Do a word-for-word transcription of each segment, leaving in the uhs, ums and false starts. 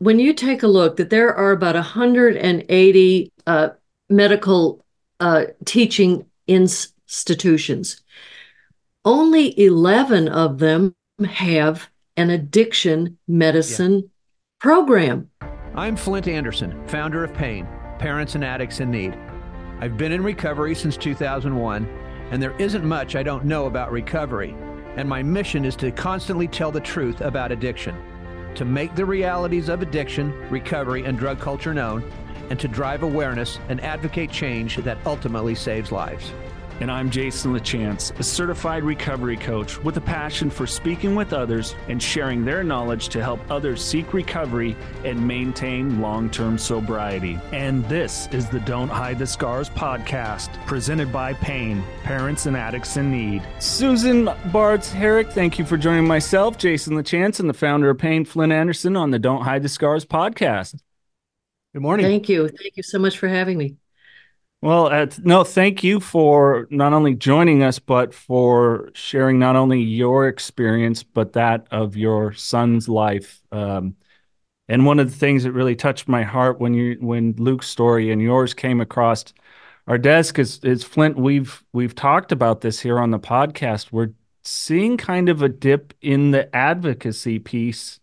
when you take a look that there are about one hundred eighty uh, medical uh, teaching institutions, only eleven of them have an addiction Yeah. medicine program. I'm Flint Anderson, founder of Pain, Parents and Addicts in Need. I've been in recovery since two thousand one, and there isn't much I don't know about recovery. And my mission is to constantly tell the truth about addiction, to make the realities of addiction, recovery, and drug culture known, and to drive awareness and advocate change that ultimately saves lives. And I'm Jason LaChance, a certified recovery coach with a passion for speaking with others and sharing their knowledge to help others seek recovery and maintain long-term sobriety. And this is the Don't Hide the Scars podcast, presented by Pain, Parents and Addicts in Need. Susan Bartz Herrick, thank you for joining myself, Jason LaChance, and the founder of Pain, Flint Anderson, on the Don't Hide the Scars podcast. Good morning. Thank you. Thank you so much for having me. Well, uh, no, thank you for not only joining us, but for sharing not only your experience, but that of your son's life. Um, and one of the things that really touched my heart when you, when Luke's story and yours came across our desk is, is Flint. We've we've talked about this here on the podcast. We're seeing kind of a dip in the advocacy piece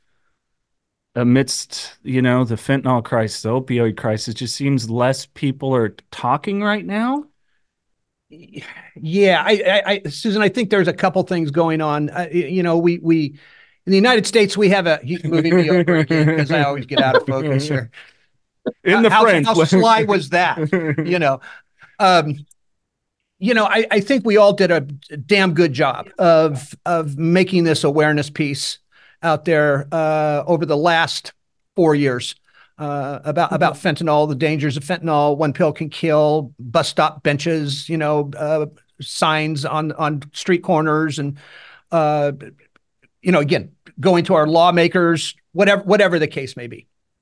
amidst, you know, the fentanyl crisis, the opioid crisis. Just seems less people are talking right now. Yeah, I, I, I Susan, I think there's a couple things going on. Uh, you know, we we in the United States we have a he's moving me over again because I always get out of focus here. In the how, French, how sly was that? You know, um, you know, I, I think we all did a damn good job of of making this awareness piece out there uh, over the last four years uh, about about fentanyl, the dangers of fentanyl. One pill can kill. Bus stop benches, you know, uh, signs on on street corners, and uh, you know, again, going to our lawmakers, whatever whatever the case may be.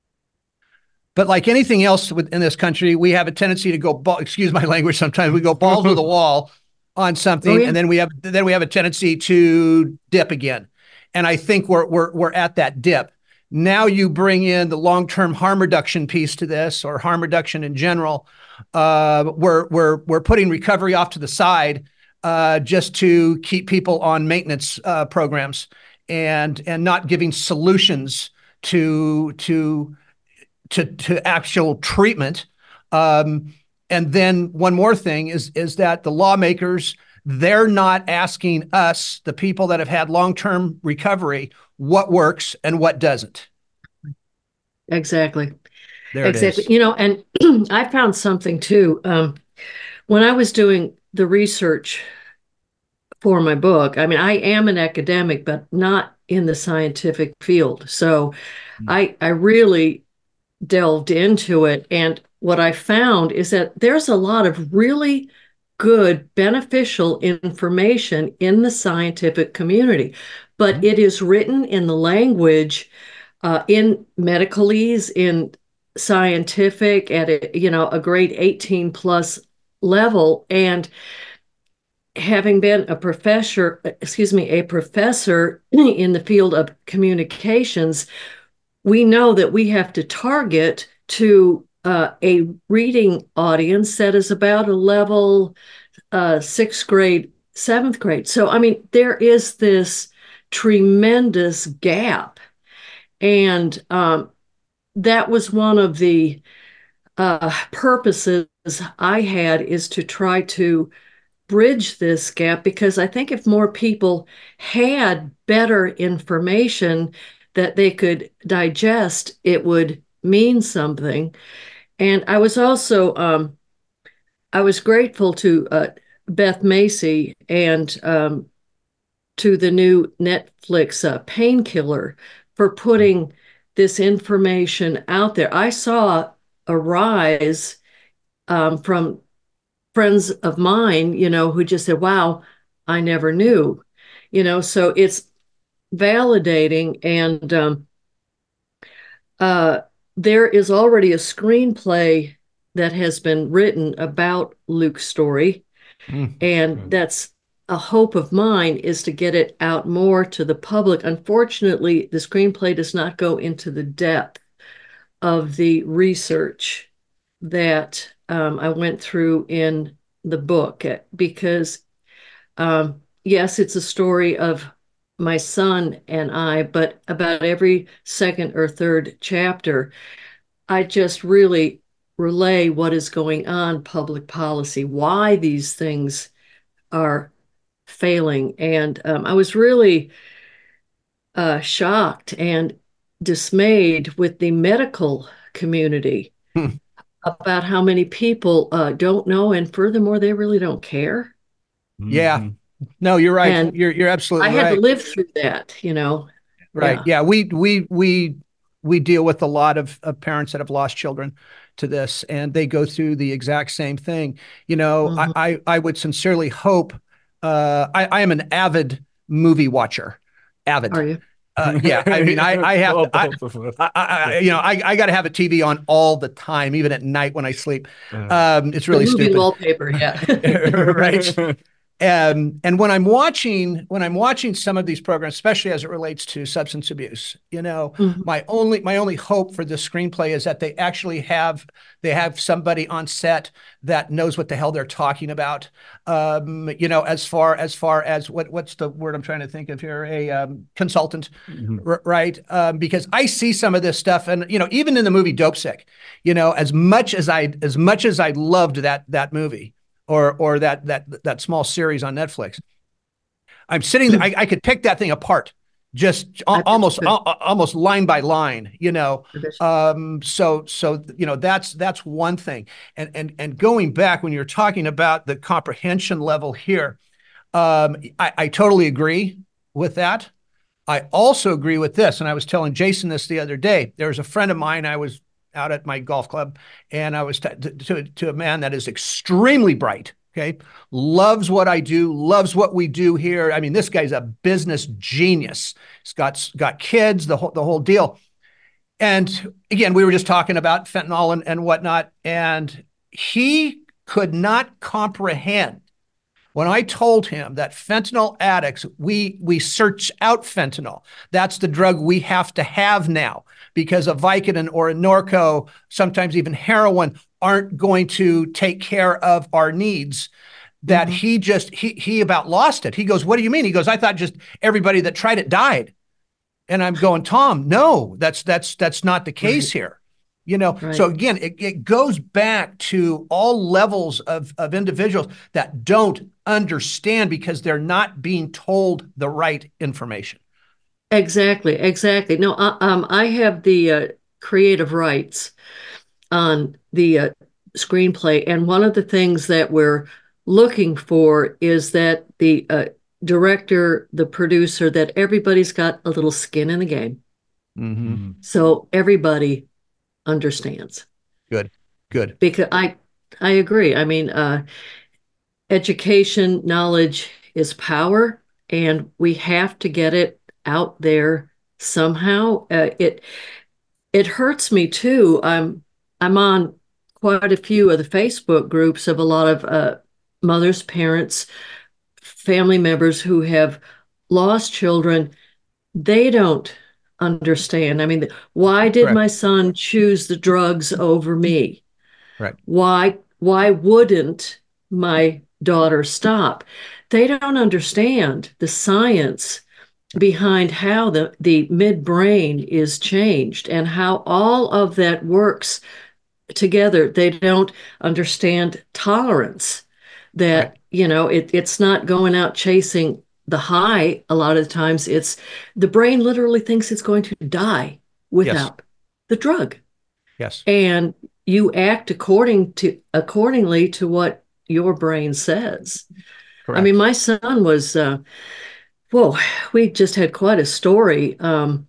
But like anything else in this country, we have a tendency to go, ball, excuse my language, sometimes we go balls to the wall on something, oh, yeah. and then we have then we have a tendency to dip again. And I think we're we're we're at that dip. Now you bring in the long-term harm reduction piece to this, or harm reduction in general. Uh, we're we're we're putting recovery off to the side uh, just to keep people on maintenance uh, programs and and not giving solutions to to to to actual treatment. Um, and then one more thing is is that the lawmakers, they're not asking us, the people that have had long-term recovery, what works and what doesn't. Exactly. There exactly. it is. You know, and I found something too. Um, when I was doing the research for my book, I mean, I am an academic, but not in the scientific field. So mm-hmm. I, I really delved into it. And what I found is that there's a lot of really good, beneficial information in the scientific community, but mm-hmm. it is written in the language, uh, in medicalese, in scientific, at a, you know, a grade eighteen plus level. And having been a professor, excuse me, a professor in the field of communications, we know that we have to target to Uh, a reading audience that is about a level uh, sixth grade, seventh grade. So, I mean, there is this tremendous gap. And um, that was one of the uh, purposes I had, is to try to bridge this gap, because I think if more people had better information that they could digest, it would mean something. And I was also, um, I was grateful to uh, Beth Macy and um, to the new Netflix uh, Painkiller for putting this information out there. I saw a rise um, from friends of mine, you know, who just said, wow, I never knew, you know, so it's validating. And um, uh, there is already a screenplay that has been written about Luke's story. Mm, and good. That's a hope of mine, is to get it out more to the public. Unfortunately, the screenplay does not go into the depth of the research that um, I went through in the book because, um, yes, it's a story of my son and I, but about every second or third chapter, I just really relay what is going on, public policy, why these things are failing. And um, I was really uh, shocked and dismayed with the medical community Hmm. about how many people uh, don't know, and furthermore, they really don't care. Yeah. Mhm. No, you're right. And You're you're I absolutely had to right. live through that, you know. Right. Yeah. Yeah. We we we we deal with a lot of, of parents that have lost children to this, and they go through the exact same thing. You know, I Mhm. I, I would sincerely hope. Uh, I I am an avid movie watcher. Avid. Are you? Uh, yeah. I mean, I I have Well, to. I, both of us. I, I you know I I got to have a T V on all the time, even at night when I sleep. Uh, Um, it's The really movie stupid. wallpaper, yeah. Right. Um, and when I'm watching when I'm watching some of these programs, especially as it relates to substance abuse, you know, Mhm. my only my only hope for the screenplay is that they actually have they have somebody on set that knows what the hell they're talking about. Um, you know, as far as far as what what's the word I'm trying to think of here, a um, consultant, Mhm. r- right? Um, because I see some of this stuff, and you know, even in the movie Dope Sick, you know, as much as I as much as I loved that that movie or or that that that small series on Netflix. I'm sitting there, I, I could pick that thing apart, just I bet almost you could. almost line by line, you know. I bet you Um, so so you know that's that's one thing. And and and going back when you're talking about the comprehension level here, um, I, I totally agree with that. I also agree with this, and I was telling Jason this the other day. There was a friend of mine. I was out at my golf club, and I was t- to to a man that is extremely bright. Okay, loves what I do, loves what we do here. I mean, this guy's a business genius. He's got got kids, the whole the whole deal. And again, we were just talking about fentanyl and, and whatnot, and he could not comprehend when I told him that fentanyl addicts, we we search out fentanyl. That's the drug we have to have now because a Vicodin or a Norco, sometimes even heroin, aren't going to take care of our needs. That Mhm. he just he he about lost it. He goes, "What do you mean?" He goes, "I thought just everybody that tried it died." And I'm going, Tom, no, that's that's that's not the case Right, here. You know, so right. again, it, it goes back to all levels of, of individuals that don't understand because they're not being told the right information. Exactly, exactly. No, uh, um, I have the uh, creative rights on the uh, screenplay, and one of the things that we're looking for is that the uh, director, the producer, that everybody's got a little skin in the game, Mm-hmm. Mhm. so everybody understands. Good, good. Because I, I agree. I mean, uh, education, knowledge is power, and we have to get it out there somehow. Uh, it it hurts me too. I'm I'm on quite a few of the Facebook groups of a lot of uh, mothers, parents, family members who have lost children. They don't understand. I mean, why did Correct. my son choose the drugs over me? Right. Why why wouldn't my daughter stop? They don't understand the science behind how the, the midbrain is changed and how all of that works together. They don't understand tolerance, Right. that, you know, it, it's not going out chasing the high. A lot of the times it's the brain literally thinks it's going to die Yes. without the drug. Yes. And you act according to accordingly to what your brain says. I mean, Correct. my son was uh, whoa, we just had quite a story. Um,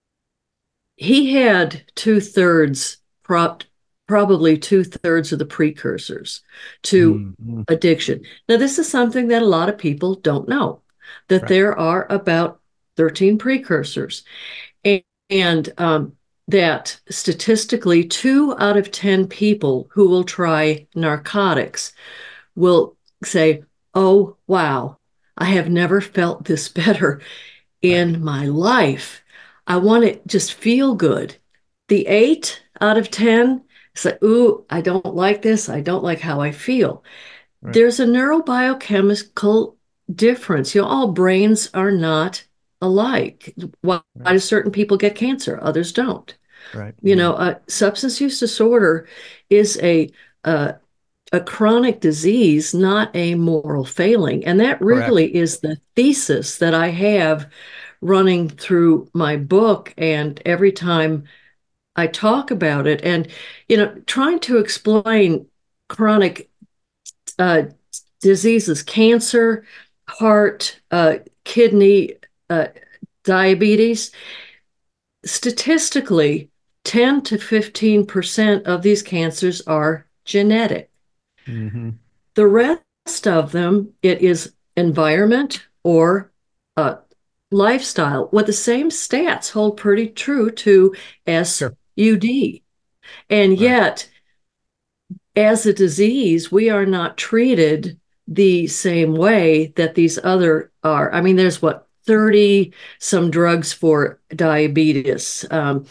he had two thirds, prop, probably two thirds of the precursors to Mhm. addiction. Now, this is something that a lot of people don't know, that Right. there are about thirteen precursors, and, and um, that statistically, two out of ten people who will try narcotics will say, "Oh, wow, I have never felt this better Right. in my life. I want to just feel good." The eight out of ten, it's like, ooh, I don't like this. I don't like how I feel. Right. There's a neurobiochemical difference. You know, all brains are not alike. Why, why do certain people get cancer? Others don't. Right. You know, uh, substance use disorder is a uh, a chronic disease, not a moral failing. And that really Correct. is the thesis that I have running through my book. And every time I talk about it, and, you know, trying to explain chronic uh, diseases, cancer, heart, uh, kidney, uh, diabetes, statistically, ten to fifteen percent of these cancers are genetic. Mm-hmm. The rest of them, it is environment or uh, lifestyle. What the same stats hold pretty true to Sure. S U D. And Right. yet, as a disease, we are not treated the same way that these other are. I mean, there's what, thirty some drugs for diabetes, um,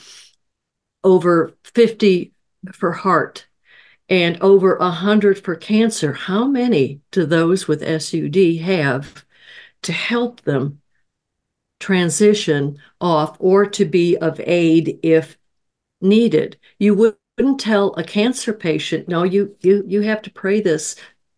over fifty for heart, and over one hundred for cancer. How many do those with S U D have to help them transition off or to be of aid if needed? You wouldn't tell a cancer patient, no, you you you have to pray this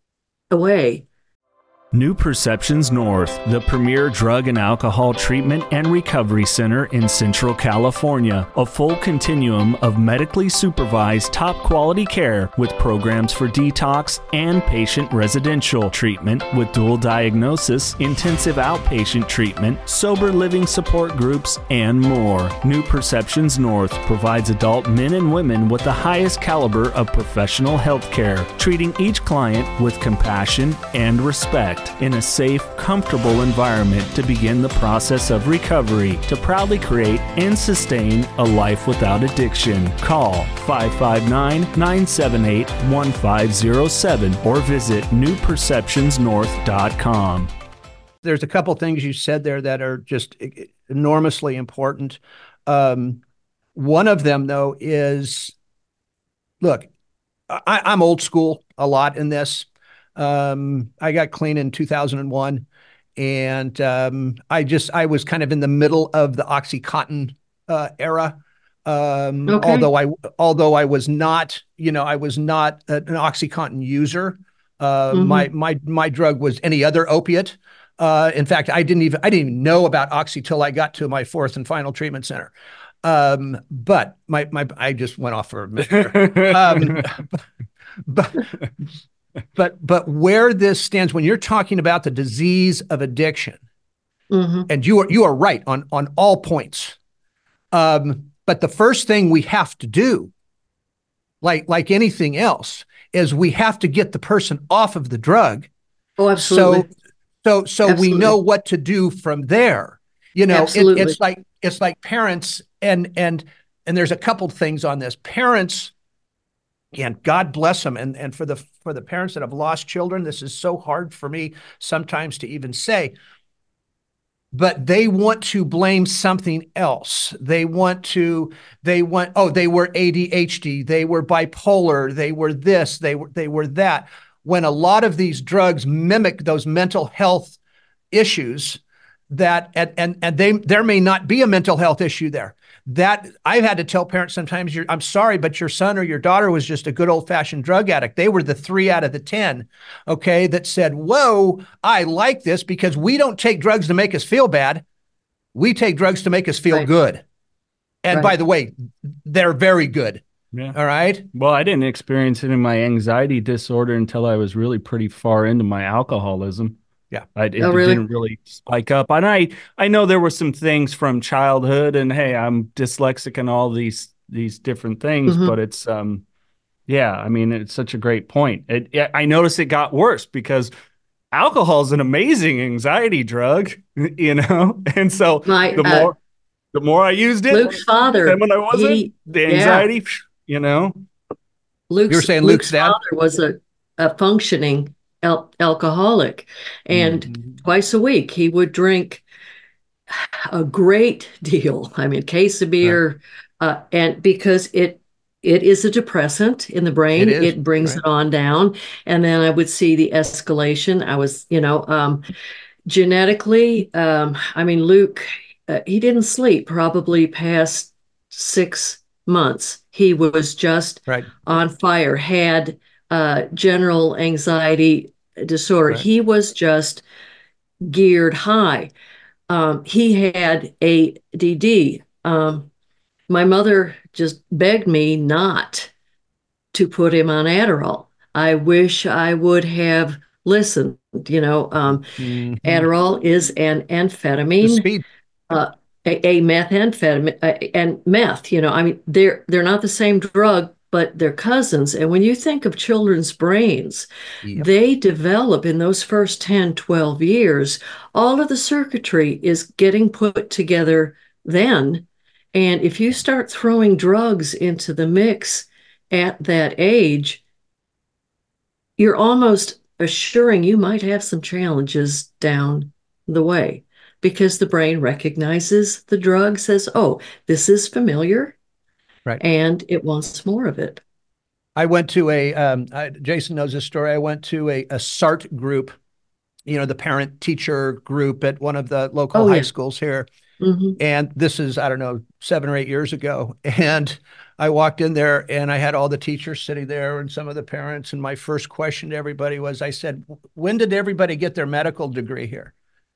away. New Perceptions North, the premier drug and alcohol treatment and recovery center in Central California. A full continuum of medically supervised top quality care with programs for detox and patient residential treatment with dual diagnosis, intensive outpatient treatment, sober living support groups, and more. New Perceptions North provides adult men and women with the highest caliber of professional health care, treating each client with compassion and respect, in a safe, comfortable environment to begin the process of recovery to proudly create and sustain a life without addiction. Call five five nine, nine seven eight, one five zero seven or visit new perceptions north dot com. There's a couple things you said there that are just enormously important. Um, one of them, though, is, look, I, I'm old school a lot in this. Um, I got clean in two thousand one, and um, I just I was kind of in the middle of the OxyContin uh, era. Um, Okay. although I although I was not, you know, I was not an OxyContin user. Uh, Mhm. My my my drug was any other opiate. Uh, in fact, I didn't even I didn't even know about Oxy till I got to my fourth and final treatment center. Um, but my my I just went off for a minute. um, but but but where this stands, when you're talking about the disease of addiction, Mhm. and you are you are right on on all points. Um, but the first thing we have to do, like like anything else, is we have to get the person off of the drug. Oh, absolutely. So so so we Absolutely. know what to do from there. You know, it, Absolutely. it's like it's like parents, and and and there's a couple things on this. Parents, and God bless them, and and for the for the parents that have lost children, this is so hard for me sometimes to even say. But they want to blame something else. They want to, they want, oh, they were A D H D, they were bipolar, they were this, they were, they were that. When a lot of these drugs mimic those mental health issues that, and, and, and they, there may not be a mental health issue there. That I've had to tell parents sometimes, you're, I'm sorry, but your son or your daughter was just a good old fashioned drug addict. They were the three out of the ten, okay, that said, whoa, I like this because we don't take drugs to make us feel bad. We take drugs to make us feel Right. good. And Right. by the way, they're very good. Yeah. All right. Well, I didn't experience it in my anxiety disorder until I was really pretty far into my alcoholism. Yeah. I, it, Oh, it really? didn't really spike up. And I, I know there were some things from childhood, and hey, I'm dyslexic and all these these different things, Mhm. but it's um yeah, I mean, it's such a great point. It, it, I noticed it got worse because alcohol is an amazing anxiety drug, you know? And so My the uh, more the more I used it, Luke's father, and when I wasn't, he, the yeah, anxiety, you know? You were Luke's saying Luke's Luke's dad? father was a, a functioning al- alcoholic, and Mhm. twice a week he would drink a great deal. I mean, case of Right. beer, uh, and because it it is a depressant in the It brain. is, It brings right? it on down. And then I would see the escalation. I was, you know, um, genetically, um, I mean, Luke, uh, he didn't sleep probably past six months. He was just Right, on fire, had uh, general anxiety disorder. right. He was just geared high. Um, he had A D D. Um, my mother just begged me not to put him on Adderall. I wish I would have listened. You know, um, Mhm. Adderall is an The amphetamine, speed, uh, a, a methamphetamine, uh, and meth. You know, I mean, they're they're not the same drug, but they're cousins. And when you think of children's brains, yep, they develop in those first ten, twelve years. All of the circuitry is getting put together then. And if you start throwing drugs into the mix at that age, you're almost assuring you might have some challenges down the way because the brain recognizes the drug, says, oh, this is familiar, right. and it wants more of it. I went to a, um, I, Jason knows this story. I went to a, a S A R T group, you know, the parent teacher group at one of the local Oh, high yeah. schools here. Mm-hmm. And this is, I don't know, seven or eight years ago. And I walked in there and I had all the teachers sitting there and some of the parents. And my first question to everybody was, I said, when did everybody get their medical degree here?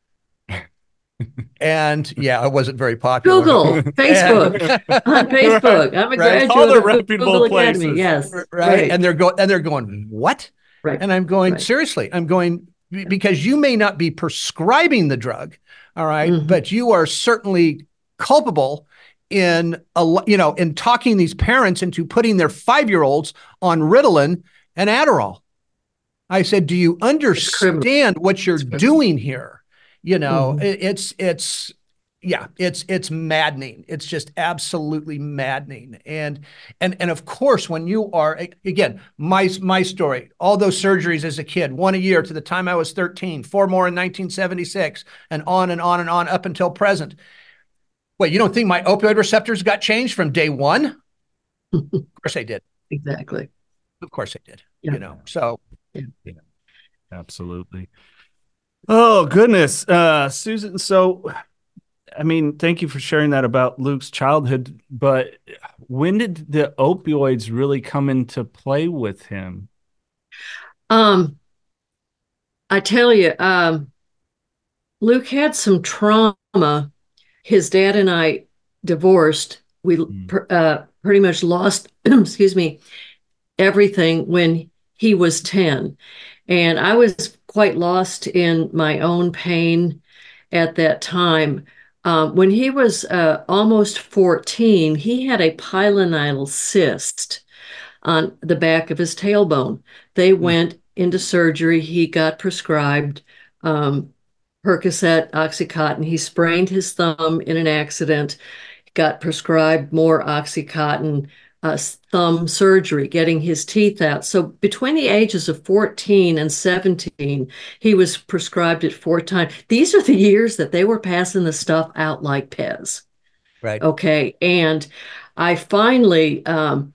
And yeah, it wasn't very popular. Google, Facebook, And, on Facebook. I'm a right, all graduate the of reputable Google Academy. places. Yes, right. right, And they're going, and they're going, what? right, And I'm going, right. seriously, I'm going, because you may not be prescribing the drug, all right, Mm-hmm. but you are certainly culpable in a, you know, in talking these parents into putting their five-year-olds on Ritalin and Adderall. I said, do you understand what you're doing here? You know, mm-hmm. it, it's it's yeah, it's it's maddening. It's just absolutely maddening. And and and of course, when you are, again, my my story, all those surgeries as a kid, one a year to the time I was thirteen, four more in nineteen seventy-six, and on and on and on up until present. Wait, you don't think my opioid receptors got changed from day one? Of course they did. Exactly. Of course they did. Yeah. You know, so Yeah. Yeah, absolutely. Oh, goodness. Uh, Susan, so, I mean, thank you for sharing that about Luke's childhood, but when did the opioids really come into play with him? Um, I tell you, um, Luke had some trauma. His dad and I divorced. We Mm. uh, pretty much lost, excuse me, everything when he was ten. And I was quite lost in my own pain at that time. Um, when he was uh, almost fourteen, he had a pilonidal cyst on the back of his tailbone. They went into surgery. He got prescribed um, Percocet, Oxycontin. He sprained his thumb in an accident, got prescribed more Oxycontin, uh, thumb surgery, getting his teeth out. So between the ages of fourteen and seventeen, he was prescribed it four times. These are the years that they were passing the stuff out like Pez. right. Okay. And I finally, um,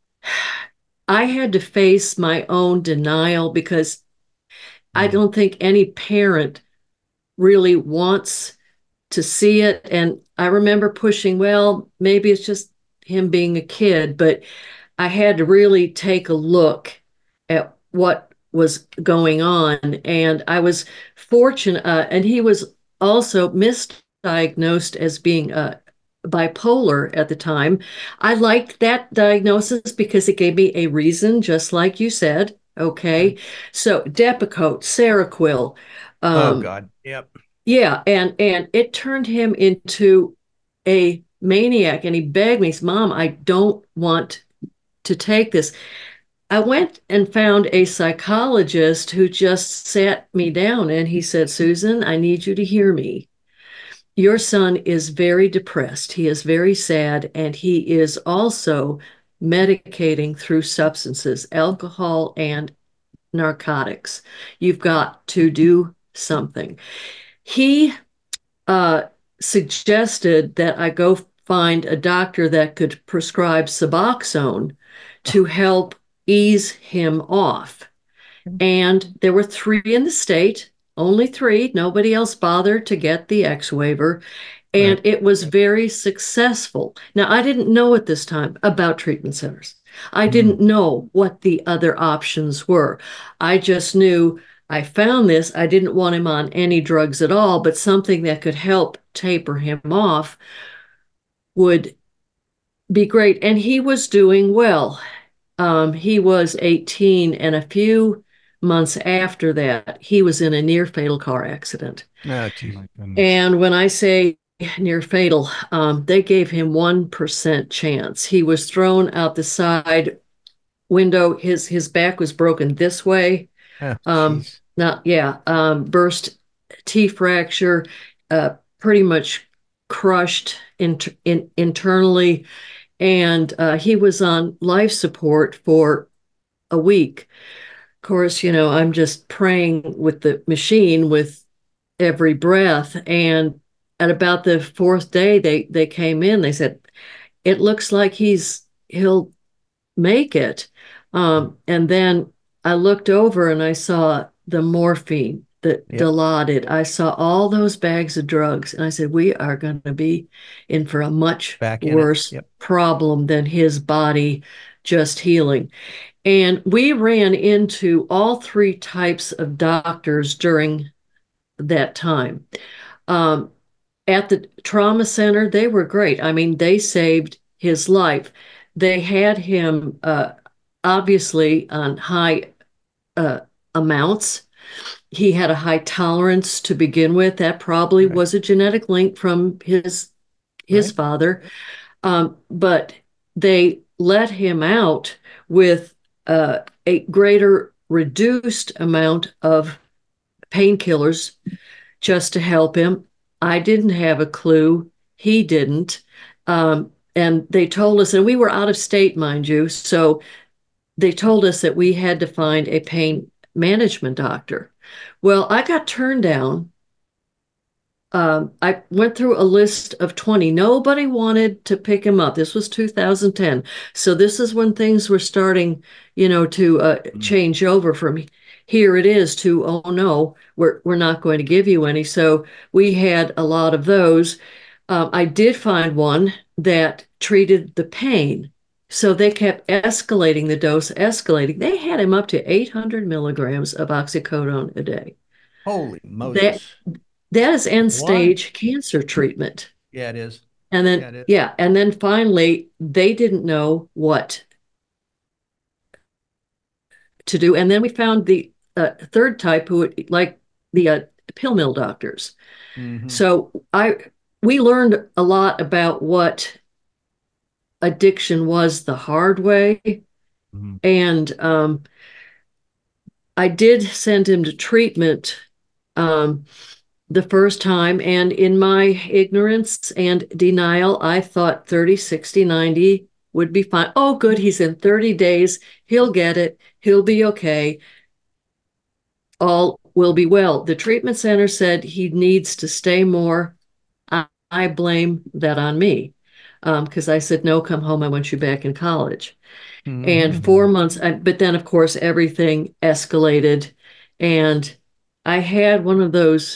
I had to face my own denial because I don't think any parent really wants to see it. And I remember pushing, well, maybe it's just him being a kid, but I had to really take a look at what was going on. And I was fortunate, uh, and he was also misdiagnosed as being uh, bipolar at the time. I liked that diagnosis because it gave me a reason, just like you said. Okay. So Depakote, Seroquel, Oh um, God. Yep. yeah, and and it turned him into a maniac, and he begged me, Mom, I don't want to take this. I went and found a psychologist who just sat me down and he said, Susan, I need you to hear me. Your son is very depressed. He is very sad, and he is also medicating through substances, alcohol and narcotics. You've got to do something. He uh, suggested that I go find a doctor that could prescribe Suboxone to help ease him off. And there were three in the state, only three. Nobody else bothered to get the X waiver. And Right. it was very successful. Now, I didn't know at this time about treatment centers. I didn't know what the other options were. I just knew I found this. I didn't want him on any drugs at all, but something that could help taper him off would be great. And he was doing well. Um, he was eighteen, and a few months after that, he was in a near fatal car accident. Oh, geez. My goodness. And when I say near fatal, um, they gave him one percent chance. He was thrown out the side window. His his back was broken this way. Oh, Um, geez. not yeah, um, burst T fracture, uh, pretty much crushed in, in, internally, and uh, he was on life support for a week. Of course, you know, I'm just praying with the machine with every breath. And at about the fourth day, they they came in. They said, "It looks like he's he'll make it." Um, and then I looked over and I saw the morphine, the Yep. Dilaudid. I saw all those bags of drugs, and I said, "We are going to be in for a much Back in it. worse Yep. problem than his body just healing." And we ran into all three types of doctors during that time. Um, at the trauma center, they were great. I mean, they saved his life. They had him uh, obviously on high uh, amounts. He had a high tolerance to begin with. That probably Right. was a genetic link from his his Right. father. Um, but they let him out with uh, a greater reduced amount of painkillers just to help him. I didn't have a clue. He didn't. Um, and they told us, and we were out of state, mind you. So they told us that we had to find a pain management doctor. Well, I got turned down. Um, I went through a list of twenty. Nobody wanted to pick him up. This was two thousand ten. So this is when things were starting, you know, to uh, change over from here it is to, oh no, we're, we're not going to give you any. So we had a lot of those. Um, I did find one that treated the pain. So they kept escalating the dose, escalating. They had him up to eight hundred milligrams of oxycodone a day. Holy That Moses. that is end What? stage cancer treatment. Yeah, it is. And Yeah, then, it is. yeah, and then finally, they didn't know what to do. And then we found the uh, third type who, like the uh, pill mill doctors. Mhm. So I, we learned a lot about what addiction was the hard way. Mhm. And um, I did send him to treatment um, the first time. And in my ignorance and denial, I thought thirty, sixty, ninety would be fine. Oh, good. He's in thirty days. He'll get it. He'll be okay. All will be well. The treatment center said he needs to stay more. I, I blame that on me because um, I said, no, come home. I want you back in college. And Mhm. four months, but then, of course, everything escalated. And I had one of those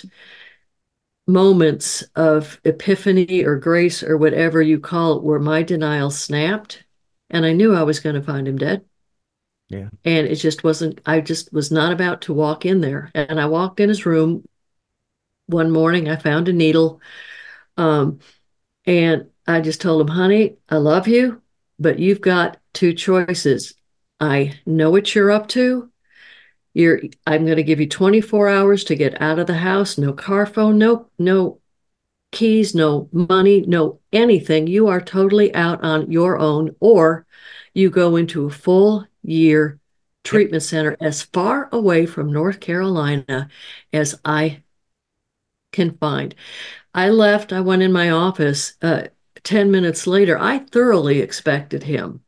moments of epiphany or grace or whatever you call it, where my denial snapped and I knew I was going to find him dead. Yeah. And it just wasn't, I just was not about to walk in there. And I walked in his room one morning. I found a needle. Um, and I just told him, honey, I love you, but you've got two choices. I know what you're up to. You're, I'm going to give you twenty-four hours to get out of the house. No car phone, no, no keys, no money, no anything. You are totally out on your own, or you go into a full year Yep. treatment center as far away from North Carolina as I can find. I left, I went in my office. Uh, ten minutes later, I thoroughly expected him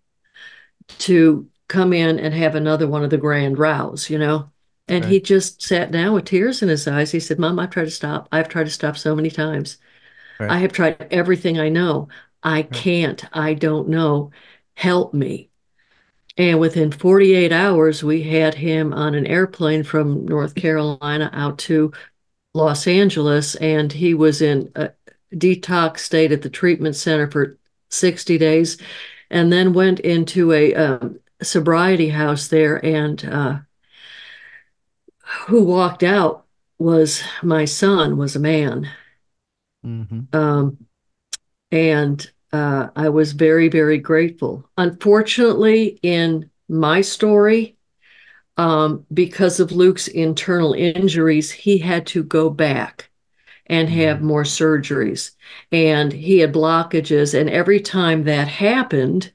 to come in and have another one of the grand rows, you know? And Right. he just sat down with tears in his eyes. He said, Mom, I've tried to stop. I've tried to stop so many times. Right. I have tried everything I know. I Right. can't. I don't know. Help me. And within forty-eight hours, we had him on an airplane from North Carolina out to Los Angeles, and he was in a detox state at the treatment center for sixty days, and then went into a um, sobriety house there. And uh, who walked out was my son, was a man. Mm-hmm. Um, and uh, I was very, very grateful. Unfortunately, in my story, um, because of Luke's internal injuries, he had to go back and have more surgeries. And he had blockages. And every time that happened,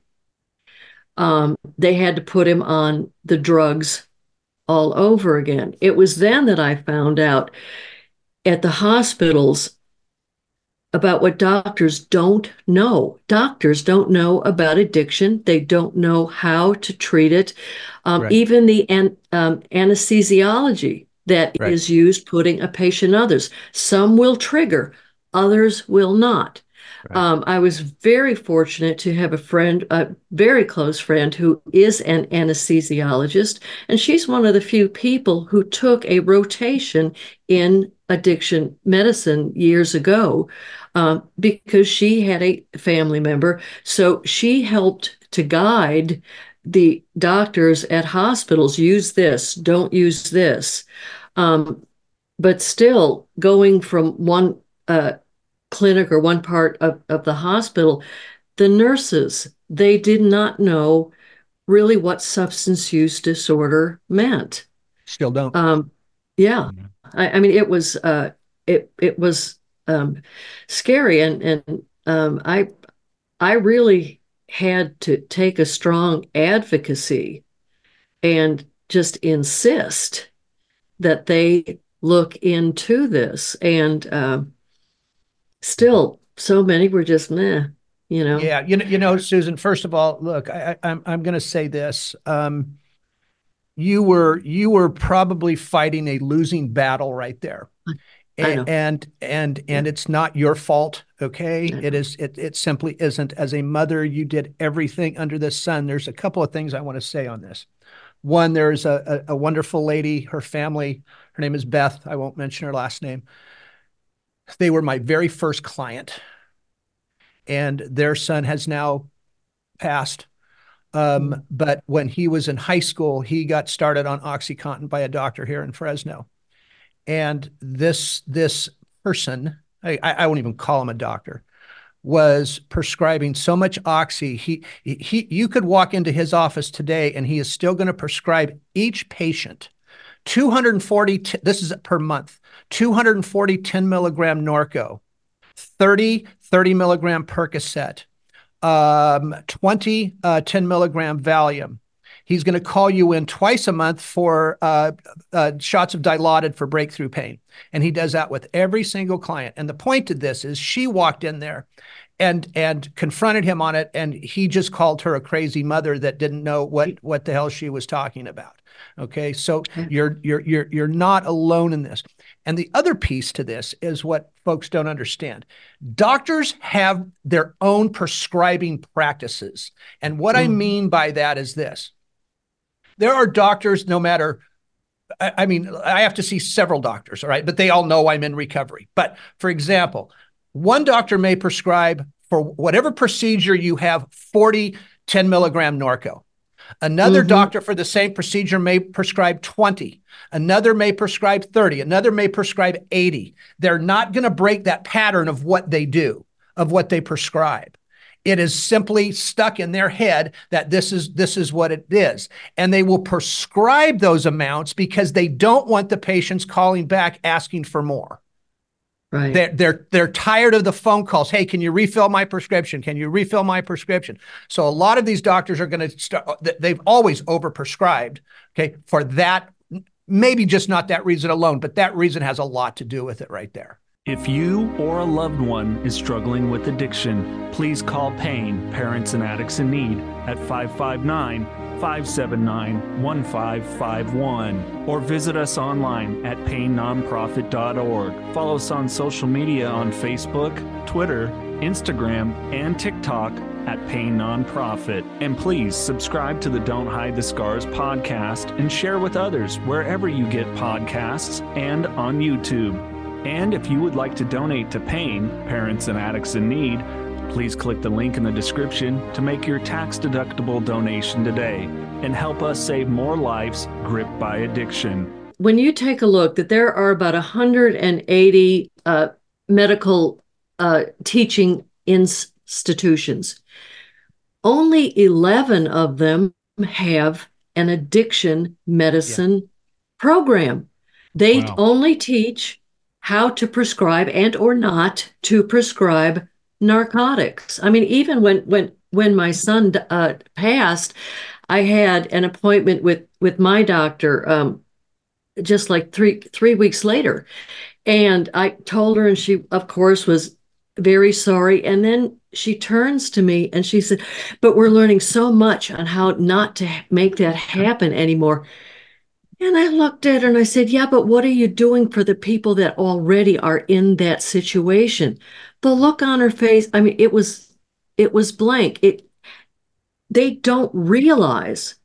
um, they had to put him on the drugs all over again. It was then that I found out at the hospitals about what doctors don't know. Doctors don't know about addiction. They don't know how to treat it. Um, Right. Even the an, um, anesthesiology that Right. is used putting a patient others. Some will trigger, others will not. Right. Um, I was very fortunate to have a friend, a very close friend, who is an anesthesiologist, and she's one of the few people who took a rotation in addiction medicine years ago, um, because she had a family member. So she helped to guide the doctors at hospitals: use this, don't use this. Um, but still, going from one uh, clinic or one part of, of the hospital, the nurses, they did not know really what substance use disorder meant. Still don't. Um, yeah, I, I mean, it was uh, it it was um, scary, and and um, I I really had to take a strong advocacy and just insist that they look into this. And um, still, so many were just meh, you know. Yeah, you know, you know, Susan. First of all, look, I, I, I'm I'm going to say this. Um, you were you were probably fighting a losing battle right there, I know. and and and it's not your fault. Okay, I it know. is. It it simply isn't. As a mother, you did everything under the sun. There's a couple of things I want to say on this. One, there's a, a, a wonderful lady. Her family. Her name is Beth. I won't mention her last name. They were my very first client, and their son has now passed. Um, but when he was in high school, he got started on OxyContin by a doctor here in Fresno. And this this person, I, I won't even call him a doctor, was prescribing so much oxy. He he you could walk into his office today, and he is still going to prescribe each patient two hundred forty. This is per month. two hundred forty ten milligram Norco, thirty thirty milligram Percocet, um, twenty uh, ten milligram Valium. He's going to call you in twice a month for uh, uh, shots of Dilaudid for breakthrough pain. And he does that with every single client. And the point of this is she walked in there and and confronted him on it, and he just called her a crazy mother that didn't know what what the hell she was talking about. Okay, so you're you're you're you're not alone in this. And the other piece to this is what folks don't understand. Doctors have their own prescribing practices. And what I mean by that is this. There are doctors, no matter, I, I mean, I have to see several doctors, all right, but they all know I'm in recovery. But for example, one doctor may prescribe for whatever procedure you have forty ten milligram Norco. Another mm-hmm. doctor for the same procedure may prescribe twenty. Another may prescribe thirty. Another may prescribe eighty. They're not going to break that pattern of what they do, of what they prescribe. It is simply stuck in their head that this is this is what it is. And they will prescribe those amounts because they don't want the patients calling back asking for more. Right. They're, they're, they're tired of the phone calls. Hey, can you refill my prescription? Can you refill my prescription? So a lot of these doctors are going to start, they've always overprescribed, okay, for that, maybe just not that reason alone, but that reason has a lot to do with it right there. If you or a loved one is struggling with addiction, please call PAIN, Parents and Addicts in Need, at five five nine, five seven nine, one five five one or visit us online at pain nonprofit dot org. Follow us on social media on Facebook, Twitter, Instagram, and TikTok at Pain Nonprofit. And please subscribe to the Don't Hide the Scars podcast and share with others wherever you get podcasts and on YouTube. And if you would like to donate to PAIN, Parents and Addicts in Need, please click the link in the description to make your tax-deductible donation today and help us save more lives gripped by addiction. When you take a look that there are about one hundred eighty uh, medical uh, teaching institutions, only eleven of them have an addiction medicine yeah. program. They wow. only teach how to prescribe and or not to prescribe narcotics. I mean, even when when when my son uh, passed, I had an appointment with with my doctor um, just like three three weeks later, and I told her, and she, of course, was very sorry. And then she turns to me and she said, "But we're learning so much on how not to make that happen anymore." And I looked at her and I said, "Yeah, but what are you doing for the people that already are in that situation?" The look on her face, I mean, it was, it was blank. It, they don't realize,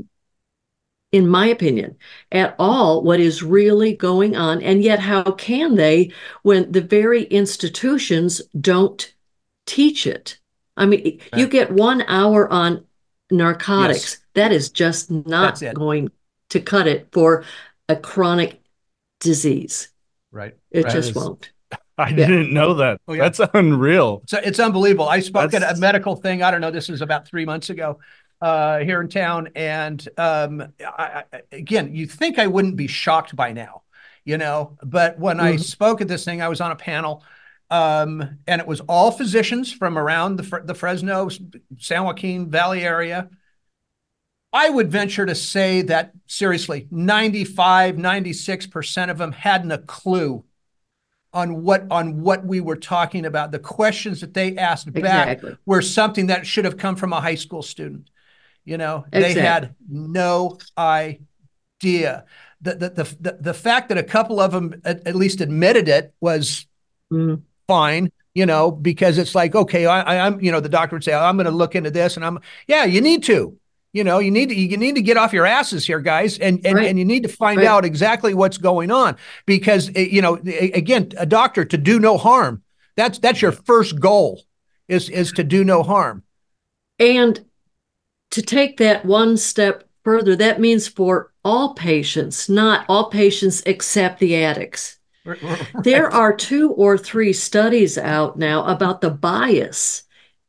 in my opinion, at all what is really going on. And yet, how can they when the very institutions don't teach it? I mean, you get one hour on narcotics. Yes. That is just not going to cut it for a chronic disease. Right. It right. just won't. I yeah. didn't know that. Oh, yeah. That's unreal. So it's unbelievable. I spoke That's... at a medical thing. I don't know. This was about three months ago uh, here in town. And um, I, I, again, you think I wouldn't be shocked by now, you know, but when mm-hmm. I spoke at this thing, I was on a panel um, and it was all physicians from around the, the Fresno, San Joaquin Valley area. I would venture to say that, seriously, ninety-five, ninety-six percent of them hadn't a clue on what on what we were talking about. The questions that they asked exactly. back were something that should have come from a high school student. You know, exactly. they had no idea. The, the, the, the, the fact that a couple of them at, at least admitted it was mm. fine, you know, because it's like, okay, I, I'm, you know, the doctor would say, I'm going to look into this. And I'm, yeah, you need to. You know, you need to you need to get off your asses here, guys, and and, right. and you need to find right. out exactly what's going on because, you know, again, a doctor to do no harm. That's that's your first goal is is to do no harm. And to take that one step further, that means for all patients, not all patients except the addicts. Right. There are two or three studies out now about the bias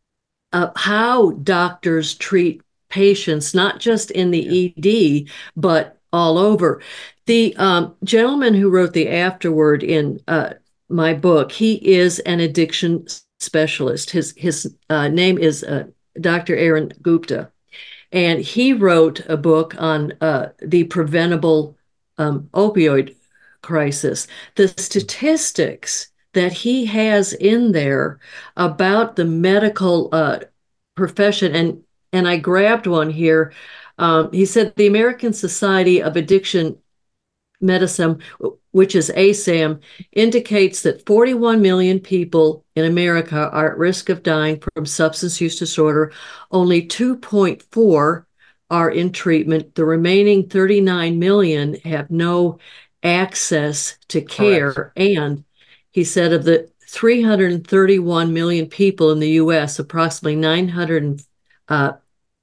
of how doctors treat patients, not just in the yeah. E D, but all over. The um, gentleman who wrote the afterword in uh, my book, he is an addiction specialist. His his uh, name is uh, Doctor Aaron Gupta, and he wrote a book on uh, the preventable um, opioid crisis. The statistics that he has in there about the medical uh, profession, and And I grabbed one here. Um, he said the American Society of Addiction Medicine, which is A S A M, indicates that forty-one million people in America are at risk of dying from substance use disorder. Only two point four are in treatment. The remaining thirty-nine million have no access to care. Correct. And he said of the three hundred thirty-one million people in the U S, approximately nine hundred Uh,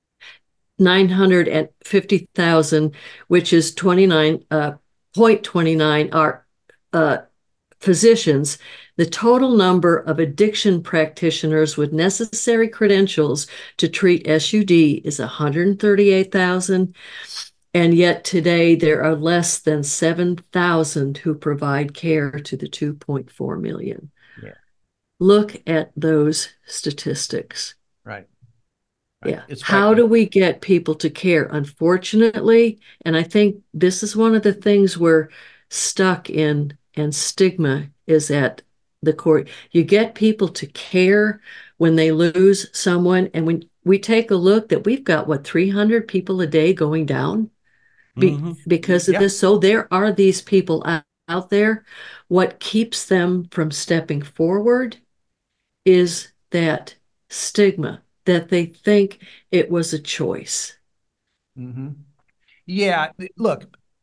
nine hundred fifty thousand, which is twenty-nine point two nine, are uh, physicians. The total number of addiction practitioners with necessary credentials to treat S U D is one hundred thirty-eight thousand, and yet today there are less than seven thousand who provide care to the two point four million. Yeah. Look at those statistics. Right. Right. Yeah. It's How do we get people to care? Unfortunately, and I think this is one of the things we're stuck in, and stigma is at the core. You get people to care when they lose someone. And when we take a look that we've got, what, three hundred people a day going down be, mm-hmm. because of yeah. this. So there are these people out, out there. What keeps them from stepping forward is that stigma. that they think it was a choice. Mm-hmm. Yeah, look,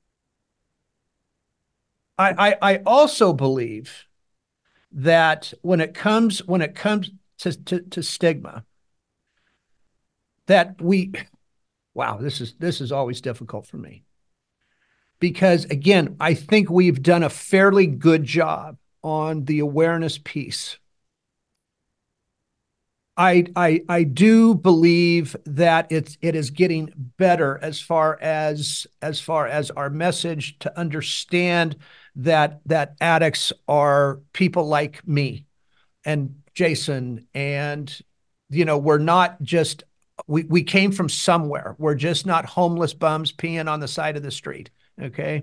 I, I I also believe that when it comes when it comes to, to, to stigma, that we, wow, this is this is always difficult for me. Because again, I think we've done a fairly good job on the awareness piece. I I I do believe that it's it is getting better as far as as far as our message to understand that that addicts are people like me and Jason, and you know, we're not just we we came from somewhere. We're just not homeless bums peeing on the side of the street. Okay.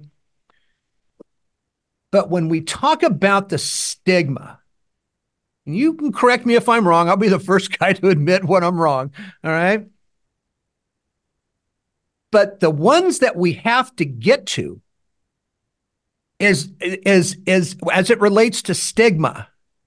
But when we talk about the stigma, and you can correct me if I'm wrong, I'll be the first guy to admit when I'm wrong. All right. But the ones that we have to get to is, is, is as it relates to stigma,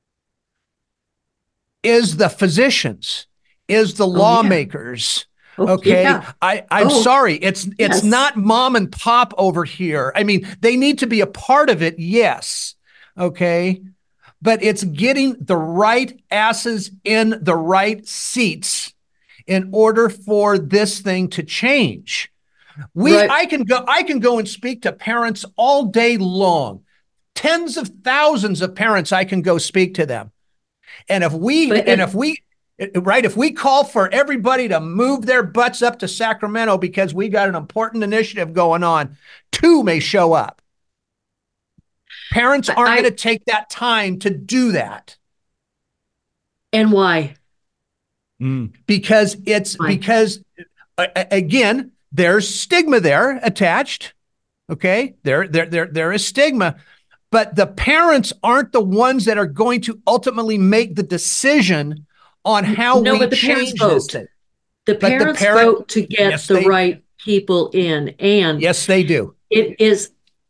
is the physicians, is the Oh, lawmakers. yeah. Oh, Okay. yeah. I, I'm Oh, sorry. It's, it's yes. not mom and pop over here. I mean, they need to be a part of it. Yes. Okay. But it's getting the right asses in the right seats in order for this thing to change. We, Right. I can go, I can go and speak to parents all day long. Tens of thousands of parents, I can go speak to them. And if we, But and it- if we, right, if we call for everybody to move their butts up to Sacramento because we got an important initiative going on, two may show up. Parents aren't I- going to take that time to do that. And why? Mm. Because it's Why? because uh, again, there's stigma there attached. Okay. There, there, there, there is stigma, but the parents aren't the ones that are going to ultimately make the decision on how No, we but the parents change this vote. thing. The But the parents parent- vote to get Yes, the they- right people in. And Yes, they do. it is,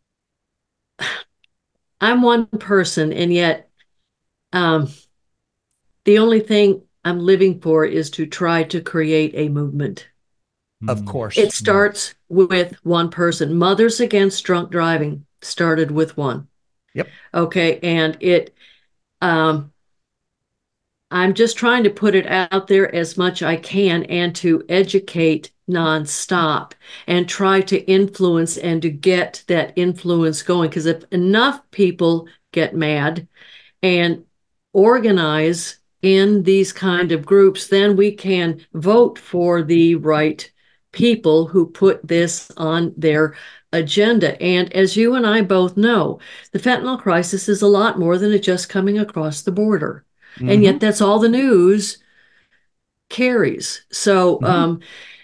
I'm one person, and yet um, the only thing I'm living for is to try to create a movement. Of Mm. course. It starts with one person. Mothers Against Drunk Driving started with one. Yep. Okay. And it, um, I'm just trying to put it out there as much I can and to educate nonstop and try to influence and to get that influence going. Because if enough people get mad and organize in these kind of groups, then we can vote for the right people who put this on their agenda. And as you and I both know, the fentanyl crisis is a lot more than it just coming across the border. Mm-hmm. And yet that's all the news carries. So Mhm. um,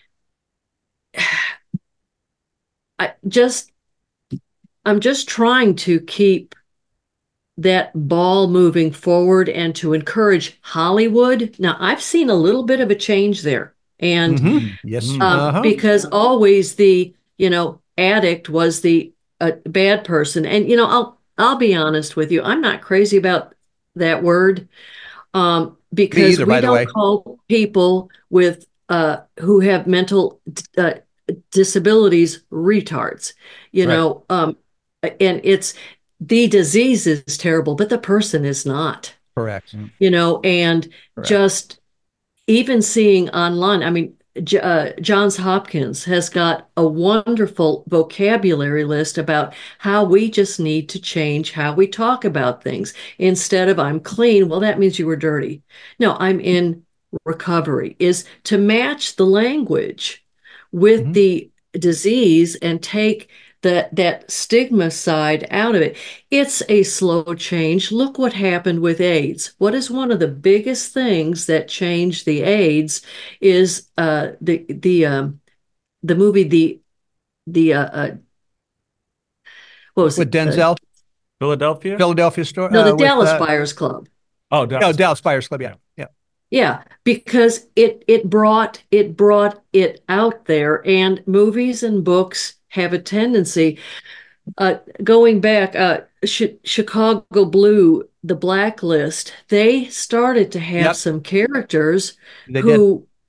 I just, I'm just trying to keep that ball moving forward and to encourage Hollywood. Now, I've seen a little bit of a change there. And Mhm. Yes. Mm. um, Uh-huh. because always the, you know, addict was the uh, bad person. And, you know, I'll, I'll be honest with you. I'm not crazy about that word. Um, because either, we by the don't way. call people with uh, who have mental uh, disabilities retards, you Right. know, um, and it's the disease is terrible, but the person is not, Correct. you know, and Correct. just even seeing online, I mean, J- uh, Johns Hopkins has got a wonderful vocabulary list about how we just need to change how we talk about things. Instead of I'm clean, well, that means you were dirty. No, I'm in recovery, is to match the language with Mhm. the disease and take that that stigma side out of it. It's a slow change. Look what happened with AIDS. What is one of the biggest things that changed the AIDS is uh, the the um, the movie the the uh, uh, what was With it? Uh, Denzel, Philadelphia? Philadelphia story. no, the uh, with, Dallas uh, Buyers Club. Oh, No, Dallas. Dallas Buyers Club. Yeah. Yeah. Yeah, because it it brought it brought it out there, and movies and books have a tendency. Uh, going back, uh, Ch- Chicago Blue, The Blacklist, they started to have Yep. some characters They did. who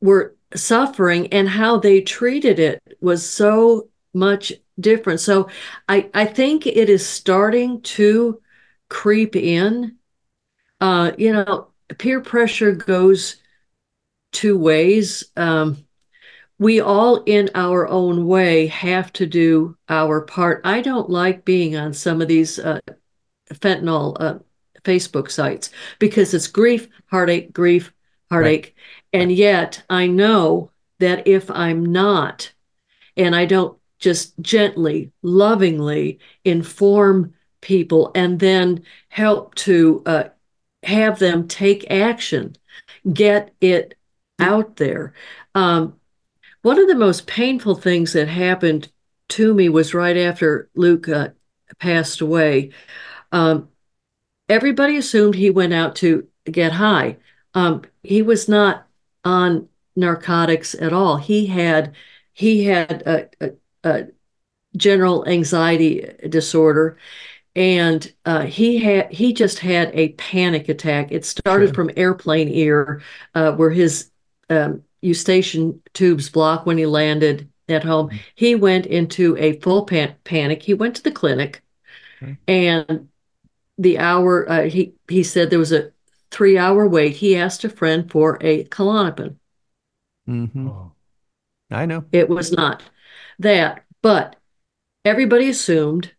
were suffering, and how they treated it was so much different. So I, I think it is starting to creep in. Uh, you know, peer pressure goes two ways. Um, we all, in our own way, have to do our part. I don't like being on some of these uh, fentanyl uh, Facebook sites because it's grief, heartache, grief, heartache. Right. And right. Yet I know that if I'm not, and I don't just gently, lovingly inform people and then help to uh, have them take action, get it out there. Um, one of the most painful things that happened to me was right after Luke uh, passed away. Um, everybody assumed he went out to get high. Um, he was not on narcotics at all. He had he had a, a, a general anxiety disorder, and uh, he had he just had a panic attack. It started sure. from airplane ear, uh, where his um, eustachian tubes blocked when he landed at home. Mm-hmm. He went into a full pan- panic. He went to the clinic, mm-hmm. and the hour uh, he he said there was a three hour wait. He asked a friend for a Klonopin. Mm-hmm. Oh. I know it was not that, but everybody assumed.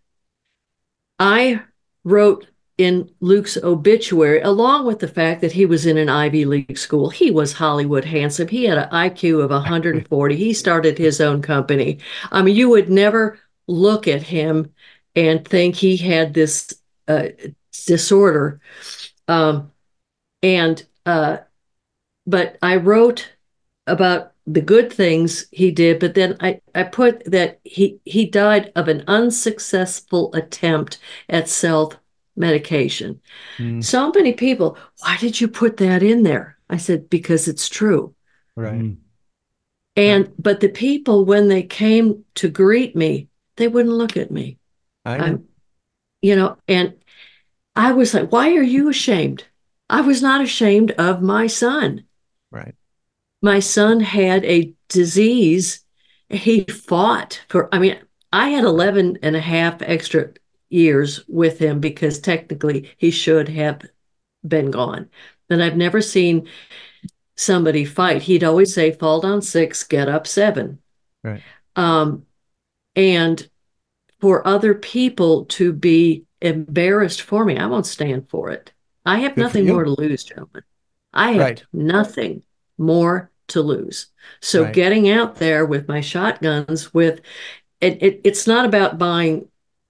I wrote in Luke's obituary, along with the fact that he was in an Ivy League school. He was Hollywood handsome. He had an I Q of one hundred forty. He started his own company. I mean, you would never look at him and think he had this uh, disorder. Um, and, uh, but I wrote about the good things he did, but then I, I put that he, he died of an unsuccessful attempt at self-medication. Mm. So many people, why did you put that in there? I said, because it's true. Right. Mm. And, right. But the people, when they came to greet me, they wouldn't look at me. I know. I'm, you know, and I was like, why are you ashamed? I was not ashamed of my son. Right. My son had a disease. He fought for, I mean, I had eleven and a half extra years with him because technically he should have been gone. And I've never seen somebody fight. He'd always say, fall down six, get up seven. Right. Um, and for other people to be embarrassed for me, I won't stand for it. I have Good nothing more to lose, gentlemen. I have right. nothing more to lose. So right. getting out there with my shotguns, with it, it, it's not about buying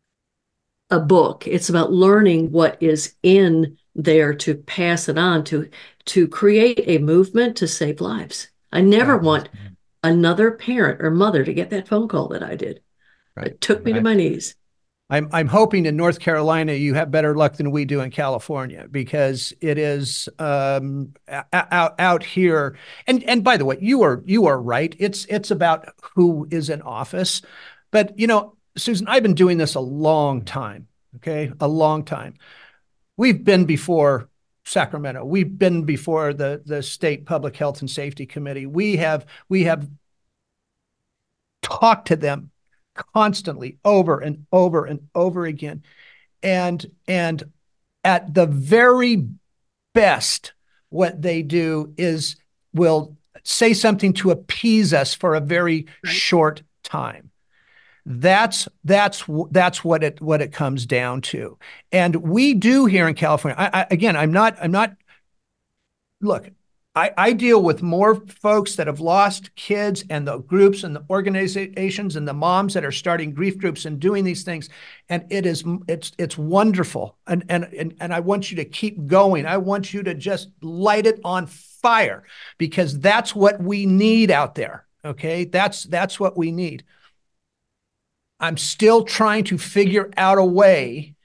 a book. It's about learning what is in there to pass it on, to to create a movement to save lives. I never right. want another parent or mother to get that phone call that I did. Right. It took me right. to my knees. I'm I'm hoping in North Carolina you have better luck than we do in California, because it is um, out out here. And and by the way, you are you are right. It's it's about who is in office. But you know, Susan, I've been doing this a long time. Okay, a long time. We've been before Sacramento. We've been before the the state Public Health and Safety Committee. We have we have talked to them constantly, over and over and over again. And, and at the very best, what they do is will say something to appease us for a very right. short time. That's, that's, that's what it, what it comes down to. And we do here in California. I, I, again, I'm not, I'm not, look, I, I deal with more folks that have lost kids, and the groups and the organizations and the moms that are starting grief groups and doing these things. And it is, it's, it's wonderful. And, and, and, and I want you to keep going. I want you to just light it on fire, because that's what we need out there. Okay. That's, that's what we need. I'm still trying to figure out a way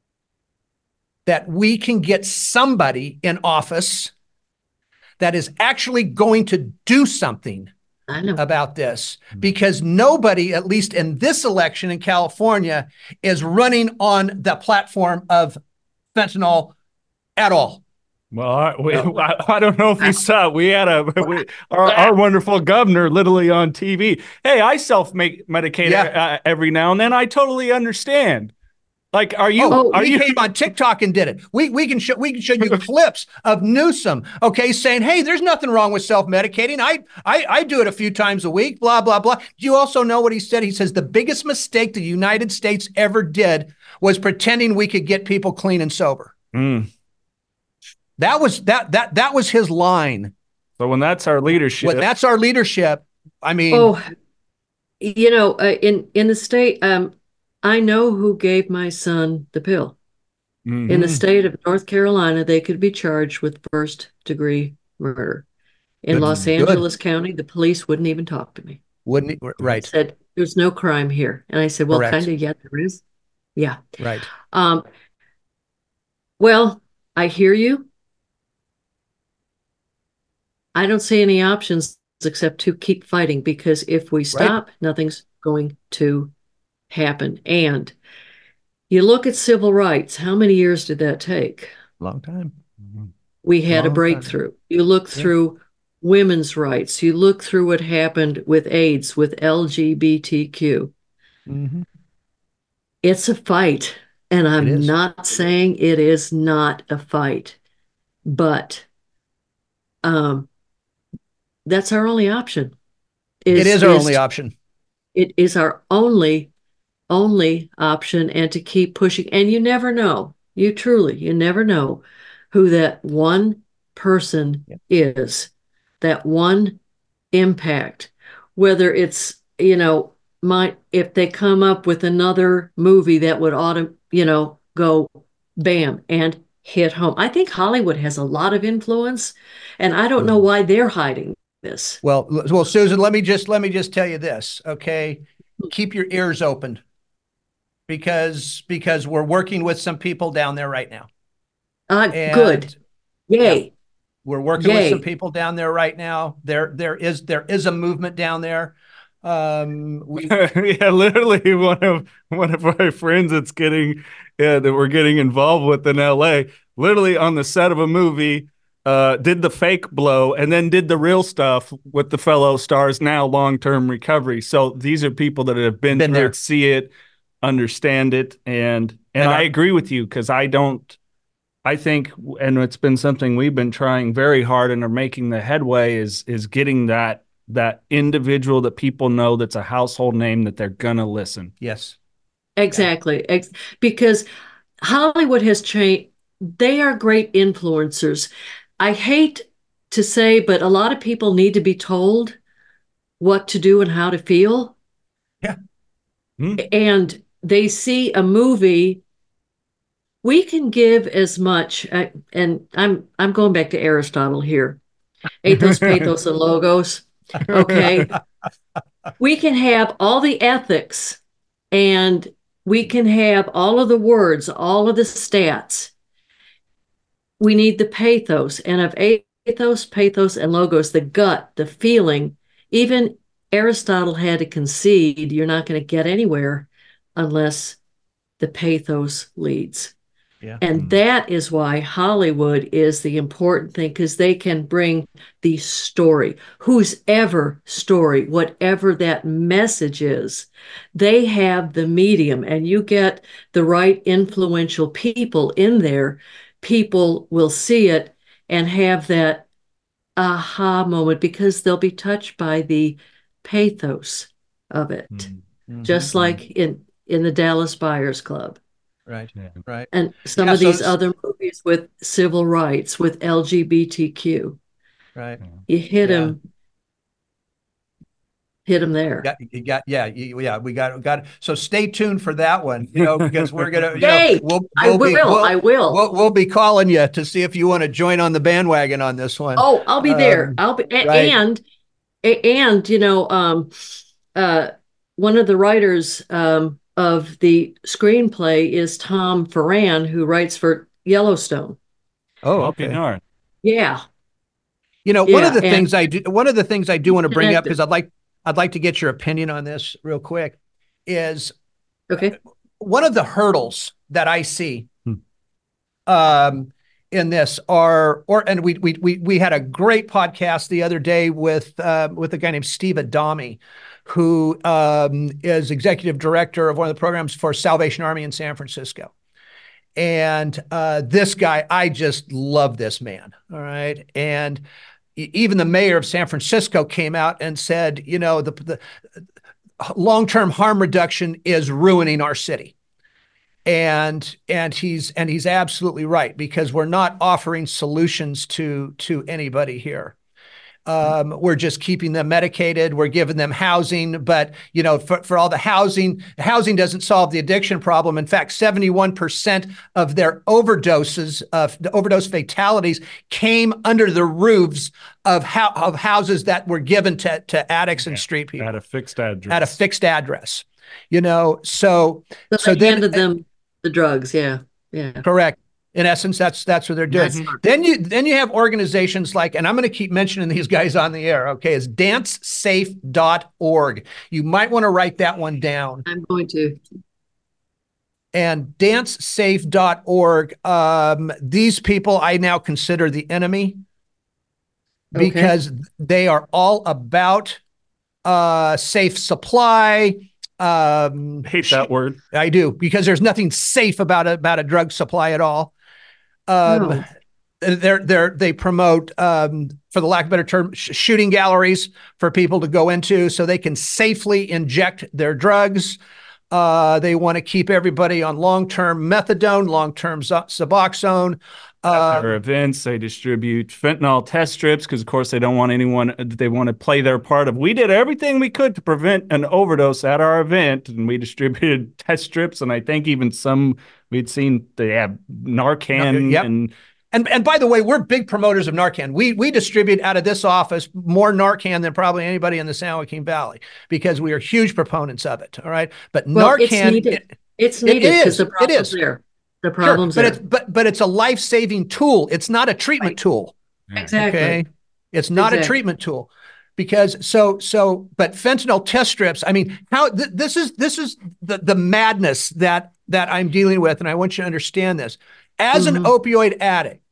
that we can get somebody in office that is actually going to do something about this, because nobody, at least in this election in California, is running on the platform of fentanyl at all. Well, I, we, So, I, I don't know if you saw it. We had a we, our, our wonderful governor literally on T V. Hey, I self-medicate Yeah. uh, every now and then. I totally understand. Like, are you? Oh, Are he you? came on TikTok and did it. We we can show we can show you clips of Newsom, okay, saying, "Hey, there's nothing wrong with self-medicating. I I I do it a few times a week." Blah blah blah. Do you also know what he said? He says the biggest mistake the United States ever did was pretending we could get people clean and sober. Mm. That was that that that was his line. So when that's our leadership, When that's our leadership, I mean, oh, you know, uh, in in the state, um, I know who gave my son the pill. mm-hmm. In the state of North Carolina, they could be charged with first degree murder. In Good, Los good. Angeles County, the police wouldn't even talk to me. Wouldn't he? Right. Said there's no crime here, and I said, well, Correct. kind of, yeah, there is. Yeah. Right. Um. Well, I hear you. I don't see any options except to keep fighting, because if we stop, right, nothing's going to happen. And you look at civil rights, how many years did that take? Long time. We had Long a breakthrough. time. You look through yeah. women's rights. You look through what happened with AIDS, with L G B T Q. Mm-hmm. It's a fight. And I'm not saying it is not a fight, but um, that's our only option. Is, it is our is only option. It is our only, only option, and to keep pushing. And you never know. You truly, you never know who that one person yeah. is, that one impact, whether it's, you know, my, if they come up with another movie that would auto, you know, go bam and hit home. I think Hollywood has a lot of influence, and I don't know why they're hiding this. Well, well, Susan, let me just let me just tell you this, okay? Keep your ears open, because because we're working with some people down there right now. Uh, good. Yay. Yeah, we're working Yay. with some people down there right now. There there is there is a movement down there. Um, we yeah, literally one of one of our friends that's getting yeah, that we're getting involved with in L A, literally on the set of a movie, uh, did the fake blow and then did the real stuff with the fellow stars, now long-term recovery. So these are people that have been, been there, see it, understand it, and and, and I, I agree with you, because I don't. I think, and it's been something we've been trying very hard and are making the headway, is is getting that that individual that people know that's a household name that they're gonna listen. Yes, exactly. Yeah. Ex- because Hollywood has changed. They are great influencers. I hate to say, but a lot of people need to be told what to do and how to feel. Yeah. Mm. And they see a movie. We can give as much, uh, and I'm I'm going back to Aristotle here. Ethos, pathos, and logos. Okay. We can have all the ethics, and we can have all of the words, all of the stats. We need the pathos, and of ethos, pathos, and logos, the gut, the feeling. Even Aristotle had to concede you're not going to get anywhere unless the pathos leads. Yeah. And mm. that is why Hollywood is the important thing, because they can bring the story, whose ever story, whatever that message is, they have the medium, and you get the right influential people in there. People will see it and have that aha moment, because they'll be touched by the pathos of it, mm-hmm. just like in, in the Dallas Buyers Club. Right, right. And some yeah, of these so other movies with civil rights, with L G B T Q. Right. You hit yeah. him, hit him there. Yeah, you got, yeah, you, yeah, we got, got. So stay tuned for that one, you know, because we're gonna, you Yay! know, we'll, we'll I will, be, we'll, I will. We'll, we'll be calling you to see if you want to join on the bandwagon on this one. Oh, I'll be um, there. I'll be, right. and, and, you know, um, uh, one of the writers, um, of the screenplay is Tom Ferran, who writes for Yellowstone. Oh, okay. Yeah. You know, yeah, one of the things I do, one of the things I do want to bring up, because I'd like, I'd like to get your opinion on this real quick, is okay. One of the hurdles that I see, hmm. um, in this are, or and we we we we had a great podcast the other day with uh, with a guy named Steve Adami, who um, is executive director of one of the programs for Salvation Army in San Francisco. And uh, this guy, I just love this man. All right, and even the mayor of San Francisco came out and said, you know, the the long-term harm reduction is ruining our city. And and he's and he's absolutely right, because we're not offering solutions to to anybody here. Um, we're just keeping them medicated. We're giving them housing, but you know, for, for all the housing, housing doesn't solve the addiction problem. In fact, seventy-one percent of their overdoses, of the overdose fatalities, came under the roofs of ho- of houses that were given to to addicts and street people at a fixed address. At a fixed address, you know. So so, so they then handed them the drugs. Yeah, yeah. Correct. In essence, that's that's what they're doing. That's Then you then you have organizations like, and I'm going to keep mentioning these guys on the air, okay, is dance safe dot org. You might want to write that one down. I'm going to. And dance safe dot org, um, these people I now consider the enemy, because okay. they are all about uh, safe supply. Um, hate that word. I do, because there's nothing safe about a, about a drug supply at all. Um, no. They're, they're, they promote, um, for the lack of a better term, sh- shooting galleries for people to go into so they can safely inject their drugs. Uh, they want to keep everybody on long-term methadone, long-term z- Suboxone. At their events, they distribute fentanyl test strips because, of course, they don't want anyone, they want to play their part of, we did everything we could to prevent an overdose at our event, and we distributed test strips, and I think even some, we'd seen they have Narcan. No, yep. and And and by the way, we're big promoters of Narcan. We we distribute out of this office more Narcan than probably anybody in the San Joaquin Valley, because we are huge proponents of it. All right, but well, Narcan, it's needed. It, it's needed because the it is. there. The problems sure, but are. it's but but it's a life-saving tool. It's not a treatment right. tool. Exactly. Okay? It's not exactly. a treatment tool. Because so so but fentanyl test strips, I mean, how th- this is this is the the madness that that I'm dealing with, and I want you to understand this. As mm-hmm. an opioid addict,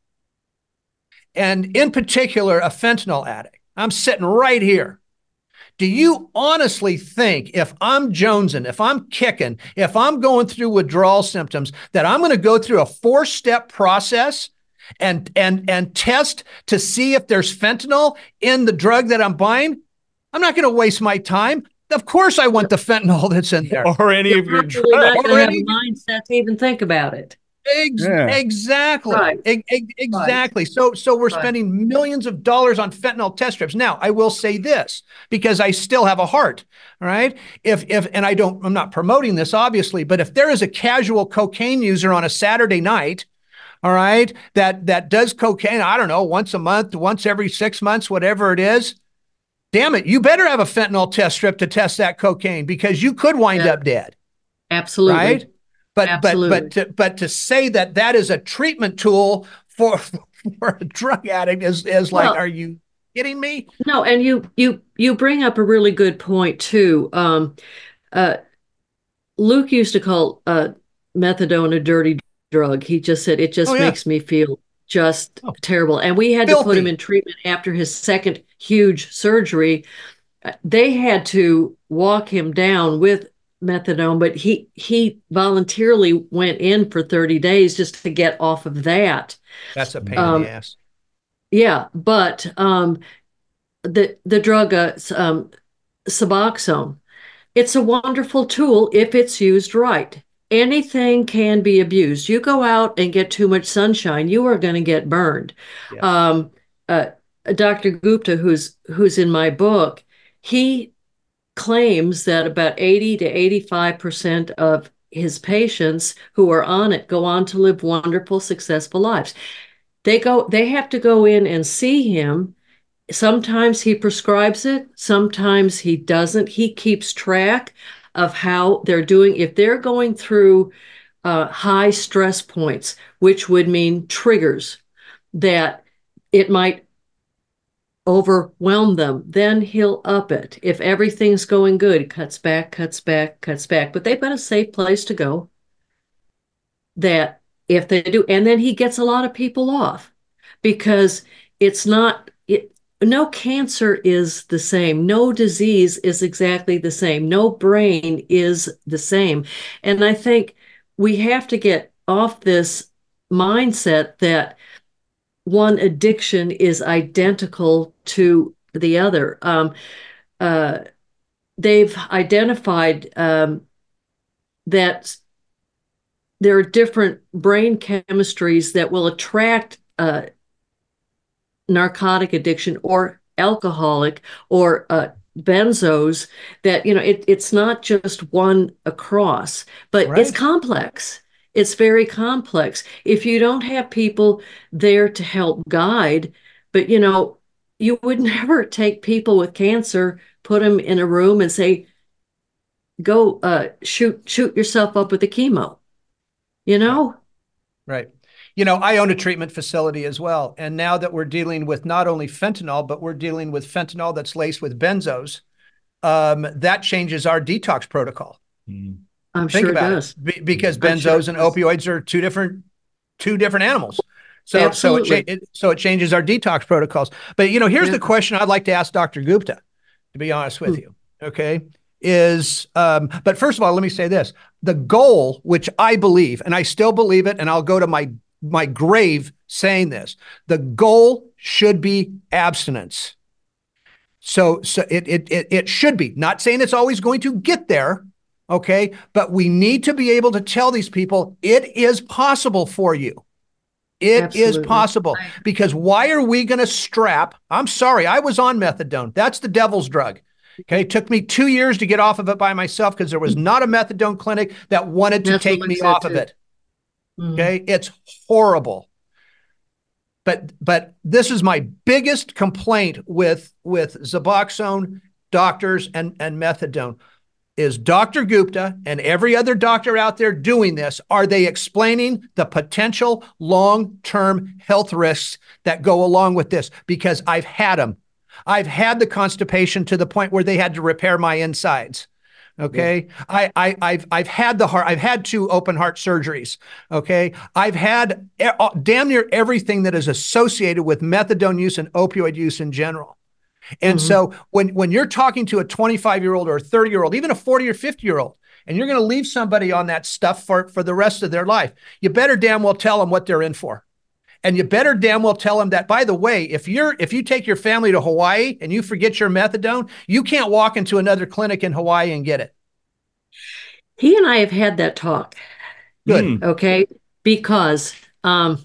and in particular a fentanyl addict, I'm sitting right here. Do you honestly think if I'm jonesing, if I'm kicking, if I'm going through withdrawal symptoms, that I'm going to go through a four-step process and and and test to see if there's fentanyl in the drug that I'm buying? I'm not going to waste my time. Of course I want the fentanyl that's in there. Or any You're of your drugs. You're not going to have any... a mindset to even think about it. Ex- yeah. Exactly. Right. E- e- exactly. Right. So, so we're right. spending millions of dollars on fentanyl test strips. Now, I will say this, because I still have a heart. All right. If, if, and I don't, I'm not promoting this, obviously, but if there is a casual cocaine user on a Saturday night, all right, that, that does cocaine, I don't know, once a month, once every six months, whatever it is, damn it, you better have a fentanyl test strip to test that cocaine, because you could wind yeah. up dead. Absolutely. Right. But Absolutely. but but to, but to say that that is a treatment tool for for a drug addict is is like, well, are you kidding me? No, and you you you bring up a really good point too. Um, uh, Luke used to call uh, methadone a dirty drug. He just said it just oh, yeah. makes me feel just oh. terrible. And we had Filthy. to put him in treatment after his second huge surgery. They had to walk him down with methadone, but he he voluntarily went in for thirty days just to get off of that. That's a pain um, in the ass. Yeah, but um, the the drug uh, um, Suboxone, it's a wonderful tool if it's used right. Anything can be abused. You go out and get too much sunshine, you are going to get burned. Yeah. Um, uh, Doctor Gupta, who's who's in my book, he claims that about eighty to eighty-five percent of his patients who are on it go on to live wonderful, successful lives. They go, they have to go in and see him. Sometimes he prescribes it, sometimes he doesn't. He keeps track of how they're doing. If they're going through uh, high stress points, which would mean triggers that it might overwhelm them, then he'll up it. If everything's going good, cuts back, cuts back, cuts back. But they've got a safe place to go that if they do, and then he gets a lot of people off because it's not it, no cancer is the same. No disease is exactly the same. No brain is the same. And I think we have to get off this mindset that one addiction is identical to the other. Um, uh, they've identified um, that there are different brain chemistries that will attract uh, narcotic addiction or alcoholic or uh, benzos, that you know it, it's not just one across, but Right. it's complex. It's very complex. If you don't have people there to help guide, but you know, you would never take people with cancer, put them in a room and say, go uh, shoot shoot yourself up with the chemo. You know? Right. You know, I own a treatment facility as well. And now that we're dealing with not only fentanyl, but we're dealing with fentanyl that's laced with benzos, um, that changes our detox protocol. Mm. I'm Think sure it about does. it, Be- because I'm sure benzos it and does. opioids are two different, two different animals. So, so it, Absolutely. cha- it, so it changes our detox protocols. But, you know, here's Yeah. the question I'd like to ask Doctor Gupta, to be honest with Hmm. you. Okay. Is, um, but first of all, let me say this. The goal, which I believe, and I still believe it, and I'll go to my, my grave saying this, the goal should be abstinence. So, so it, it, it, it should be, not saying it's always going to get there. Okay. But we need to be able to tell these people it is possible for you. It is Absolutely. possible, I- because why are we going to strap? I'm sorry, I was on methadone. That's the devil's drug. Okay. It took me two years to get off of it by myself because there was not a methadone clinic that wanted to That's what take Luke me said off of too. it. Mhm. Okay. It's horrible. But but this is my biggest complaint with with Suboxone, doctors, and, and methadone. Is Doctor Gupta and every other doctor out there doing this, are they explaining the potential long-term health risks that go along with this? Because I've had them. I've had the constipation to the point where they had to repair my insides. Okay. Yeah. I, I, I've, I've had the heart, I've had two open heart surgeries. Okay. I've had e- damn near everything that is associated with methadone use and opioid use in general. And Mhm. so when, when you're talking to a twenty-five year old or a thirty year old, even a forty or fifty year old, and you're going to leave somebody on that stuff for, for the rest of their life, you better damn well tell them what they're in for. And you better damn well tell them that, by the way, if you're, if you take your family to Hawaii and you forget your methadone, you can't walk into another clinic in Hawaii and get it. He and I have had that talk. Good. Mm. Okay. Because um,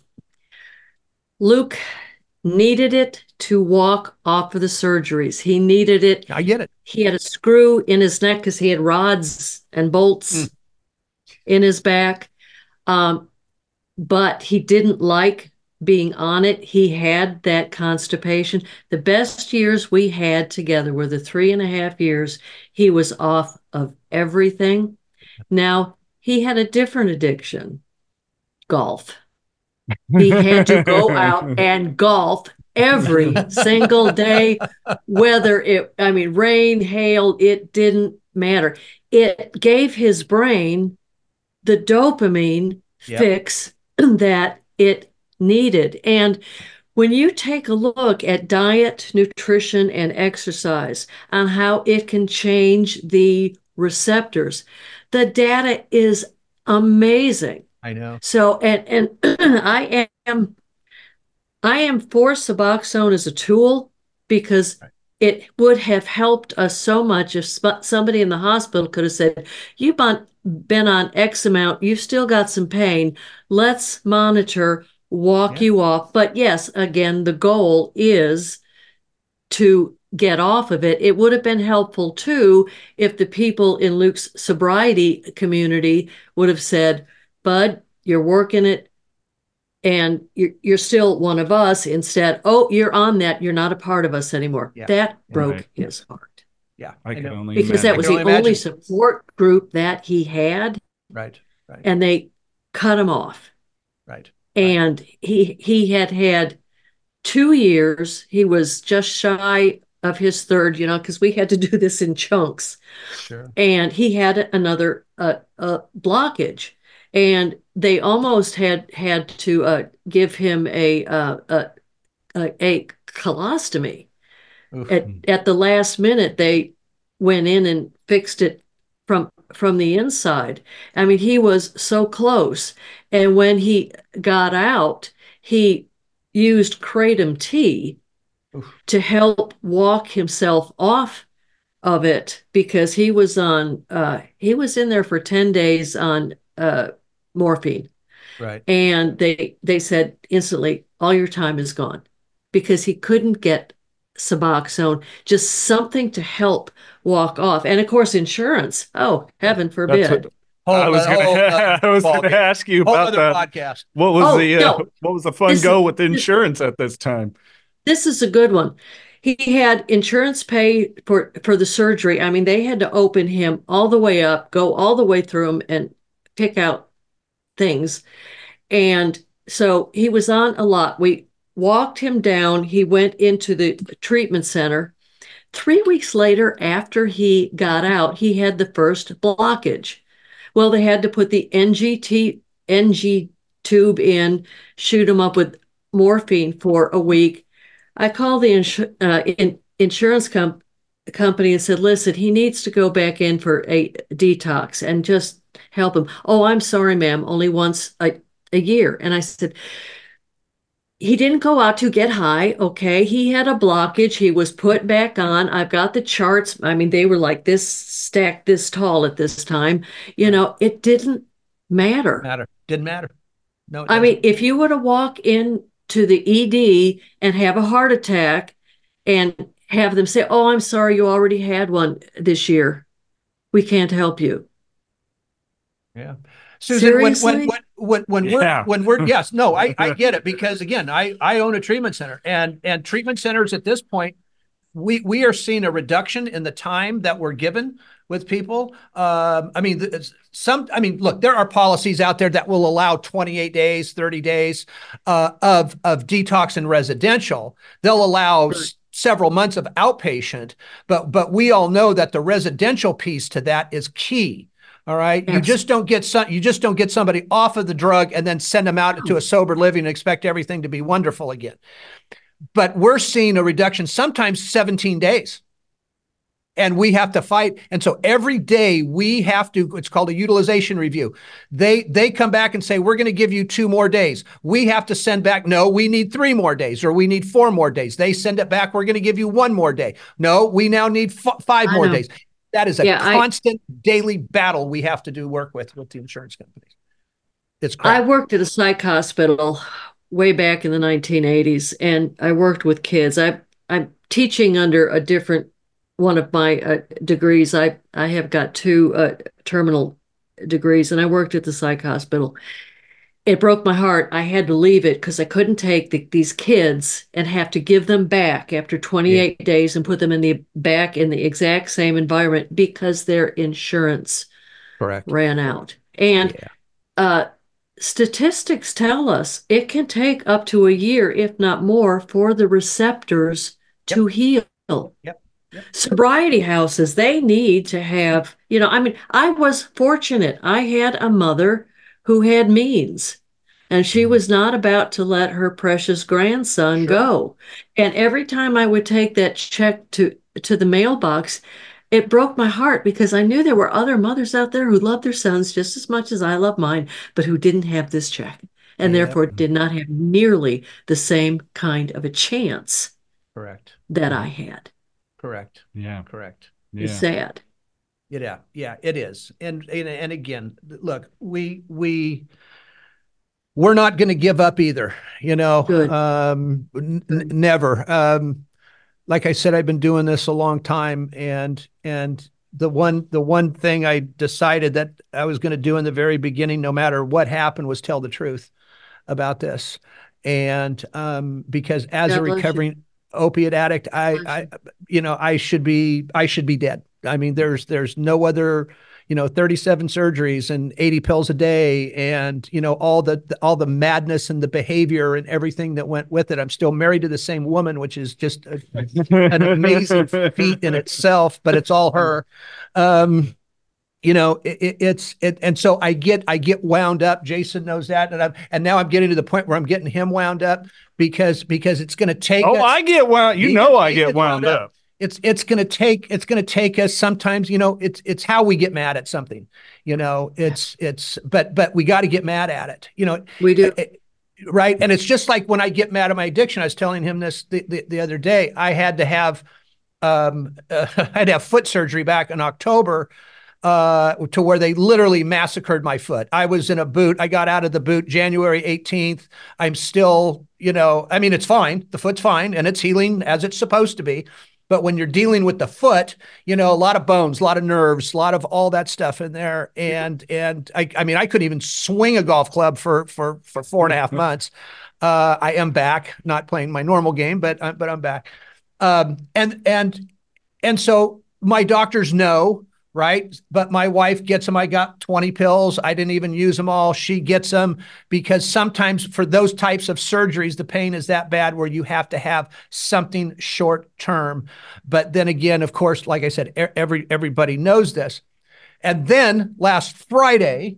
Luke needed it to walk off of the surgeries. He needed it. I get it. He had a screw in his neck because he had rods and bolts Mm. in his back. Um, but he didn't like being on it. He had that constipation. The best years we had together were the three and a half years he was off of everything. Now, he had a different addiction, golf. He had to go out and golf every single day, whether it, I mean, rain, hail, it didn't matter. It gave his brain the dopamine Yep. fix that it needed. And when you take a look at diet, nutrition, and exercise on how it can change the receptors, the data is amazing. I know. So, and and I am I am for Suboxone as a tool because Right. it would have helped us so much if sp- somebody in the hospital could have said, "You've been been on X amount, you've still got some pain. Let's monitor, walk Yeah. you off." But yes, again, the goal is to get off of it. It would have been helpful too if the people in Luke's sobriety community would have said, "Bud, you're working it and you're, you're still one of us." Instead, "Oh, you're on that. You're not a part of us anymore." Yeah. That broke Right. his heart Yeah. I can know. only because imagine. that was I can the only only imagine. support group that he had, Right. Right. and they cut him off. Right. And he he had had two years. He was just shy of his third, you know, because we had to do this in chunks. Sure. And he had another uh, uh, blockage. and they almost had had to uh, give him a, uh, a a a colostomy. At at the last minute, they went in and fixed it from from the inside. I mean, he was so close, and when he got out, he used kratom tea Oof. to help walk himself off of it because he was on uh he was in there for ten days on uh morphine, Right. and they they said instantly all your time is gone because he couldn't get Suboxone, just something to help walk off. And of course insurance, oh heaven That's forbid. what Whole, I was uh, gonna whole, uh, I was ball gonna game. ask you Whole about other that. podcast. What was Oh the uh, no, what was the fun this go is with this, insurance at this time? this is a good one. He had insurance pay for for the surgery. I mean, they had to open him all the way up, go all the way through him, and pick out things. And so he was on a lot. We walked him down. He went into the treatment center. Three weeks later, after he got out, he had the first blockage. Well, they had to put the N G T N G tube in, shoot him up with morphine for a week. I called the insu- uh, in, insurance com- company and said, listen, he needs to go back in for a detox and just help him. Oh, I'm sorry, ma'am, only once a, a year. And I said, he didn't go out to get high. Okay. He had a blockage. He was put back on. I've got the charts. I mean, they were like this stacked this tall at this time. You know, it didn't matter. Matter. Didn't matter. No, it I doesn't. mean, if you were to walk in to the E D and have a heart attack and have them say, oh, I'm sorry, you already had one this year, we can't help you. Yeah. Susan, when when Seriously? when when when Yeah. we're when we're yes, no, I I get it because again, I I own a treatment center and and treatment centers at this point, we we are seeing a reduction in the time that we're given with people. Um, I mean, th- some. I mean, look, there are policies out there that will allow twenty-eight days, thirty days uh, of of detox and residential. They'll allow s- several months of outpatient, but but we all know that the residential piece to that is key. All right. You Yes. just don't get some, you just don't get somebody off of the drug and then send them out to a sober living and expect everything to be wonderful again. But we're seeing a reduction, sometimes seventeen days. And we have to fight. And so every day we have to, it's called a utilization review. They they come back and say, we're going to give you two more days. We have to send back, no, we need three more days or we need four more days. They send it back, we're going to give you one more day. No, we now need f- five I more know. days. That is a Yeah, I- constant daily battle we have to do work with with the insurance companies. It's I crap. worked at a psych hospital way back in the nineteen eighties, and I worked with kids. I I'm teaching under a different one of my uh, degrees. I I have got two uh, terminal degrees, and I worked at the psych hospital. It broke my heart. I had to leave it because I couldn't take the, these kids and have to give them back after twenty-eight yeah. days and put them in the back in the exact same environment because their insurance Correct. ran out. And yeah. uh, statistics tell us it can take up to a year, if not more, for the receptors yep. to heal. Yep. Yep. Sobriety houses, they need to have, you know, I mean, I was fortunate. I had a mother who had means, and she was not about to let her precious grandson sure. go. And every time I would take that check to, to the mailbox, it broke my heart because I knew there were other mothers out there who loved their sons just as much as I love mine, but who didn't have this check and yeah. therefore did not have nearly the same kind of a chance Correct. that I had. Correct. Yeah. Correct. Yeah. It's sad. Yeah, yeah, it is. And and, and again, look, we we we're not going to give up either, you know. Good. Um n- never. Um like I said, I've been doing this a long time, and and the one the one thing I decided that I was going to do in the very beginning, no matter what happened, was tell the truth about this. And um because as God a recovering opiate addict, I, I, you know, I should be, I should be dead. I mean, there's, there's no other, you know, thirty-seven surgeries and eighty pills a day, and you know, all the, all the madness and the behavior and everything that went with it. I'm still married to the same woman, which is just a, an amazing feat in itself, but it's all her. Um, you know, it, it, it's it, and so I get I get wound up. Jason knows that, and I'm and now I'm getting to the point where I'm getting him wound up because because it's going to take. Oh, us, I get wound. You he, know, I he get wound, wound up. up. It's it's going to take it's going to take us sometimes. You know, it's it's how we get mad at something. You know, it's it's but but we got to get mad at it. You know, we do. It, right, and it's just like when I get mad at my addiction. I was telling him this the the, the other day. I had to have um uh, I had to have foot surgery back in October. Uh, to where they literally massacred my foot. I was in a boot. I got out of the boot January eighteenth. I'm still, you know, I mean, it's fine. The foot's fine and it's healing as it's supposed to be. But when you're dealing with the foot, you know, a lot of bones, a lot of nerves, a lot of all that stuff in there. And, and I, I mean, I couldn't even swing a golf club for, for, for four and a half months. Uh, I am back, not playing my normal game, but, uh, but I'm back. Um, and, and, and so my doctors know, right? But my wife gets them. I got twenty pills. I didn't even use them all. She gets them because sometimes for those types of surgeries, the pain is that bad where you have to have something short term. But then again, of course, like I said, every everybody knows this. And then last Friday,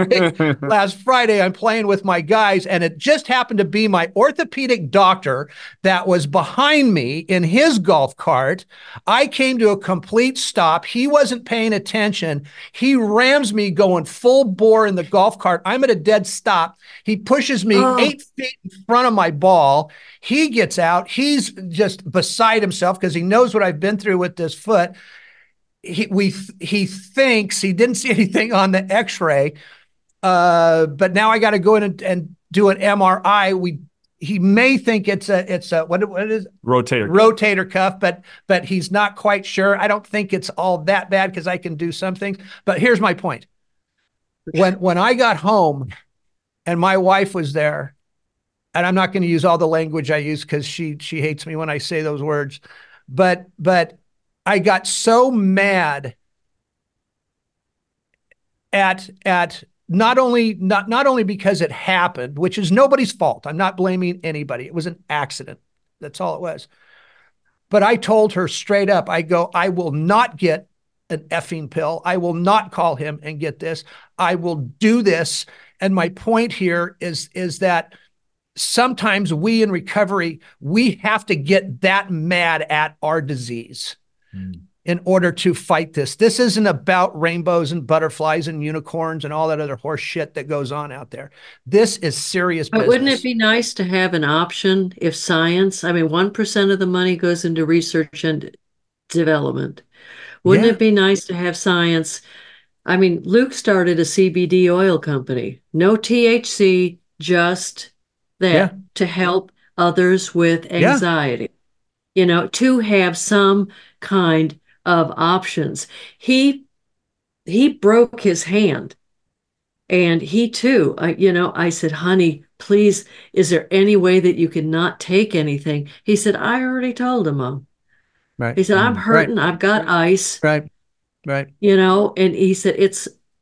last Friday, I'm playing with my guys, and it just happened to be my orthopedic doctor that was behind me in his golf cart. I came to a complete stop. He wasn't paying attention. He rams me going full bore in the golf cart. I'm at a dead stop. He pushes me oh. eight feet in front of my ball. He gets out. He's just beside himself because he knows what I've been through with this foot. He we he thinks he didn't see anything on the X-ray, uh, but now I got to go in and, and do an M R I. We he may think it's a it's a what what is it? rotator rotator cuff, cuff, but but he's not quite sure. I don't think it's all that bad because I can do some things. But here's my point: when when I got home, and my wife was there, and I'm not going to use all the language I use because she she hates me when I say those words, but but. I got so mad at at not only not not only because it happened, which is nobody's fault. I'm not blaming anybody. It was an accident. That's all it was. But I told her straight up, I go, I will not get an effing pill. I will not call him and get this. I will do this. And my point here is, is that sometimes we in recovery, we have to get that mad at our disease. Mm. In order to fight this. This isn't about rainbows and butterflies and unicorns and all that other horse shit that goes on out there. This is serious business. But wouldn't it be nice to have an option if science, I mean, one percent of the money goes into research and development. Wouldn't yeah. it be nice to have science? I mean, Luke started a C B D oil company. No T H C, just that yeah. to help others with anxiety. Yeah. You know, to have some kind of options. He he broke his hand, and he too, I, you know, I said, honey, please, is there any way that you can not take anything? He said, I already told him, Mom. Right. He said, I'm hurting. Right. I've got ice. Right. Right. You know, and he said, it's,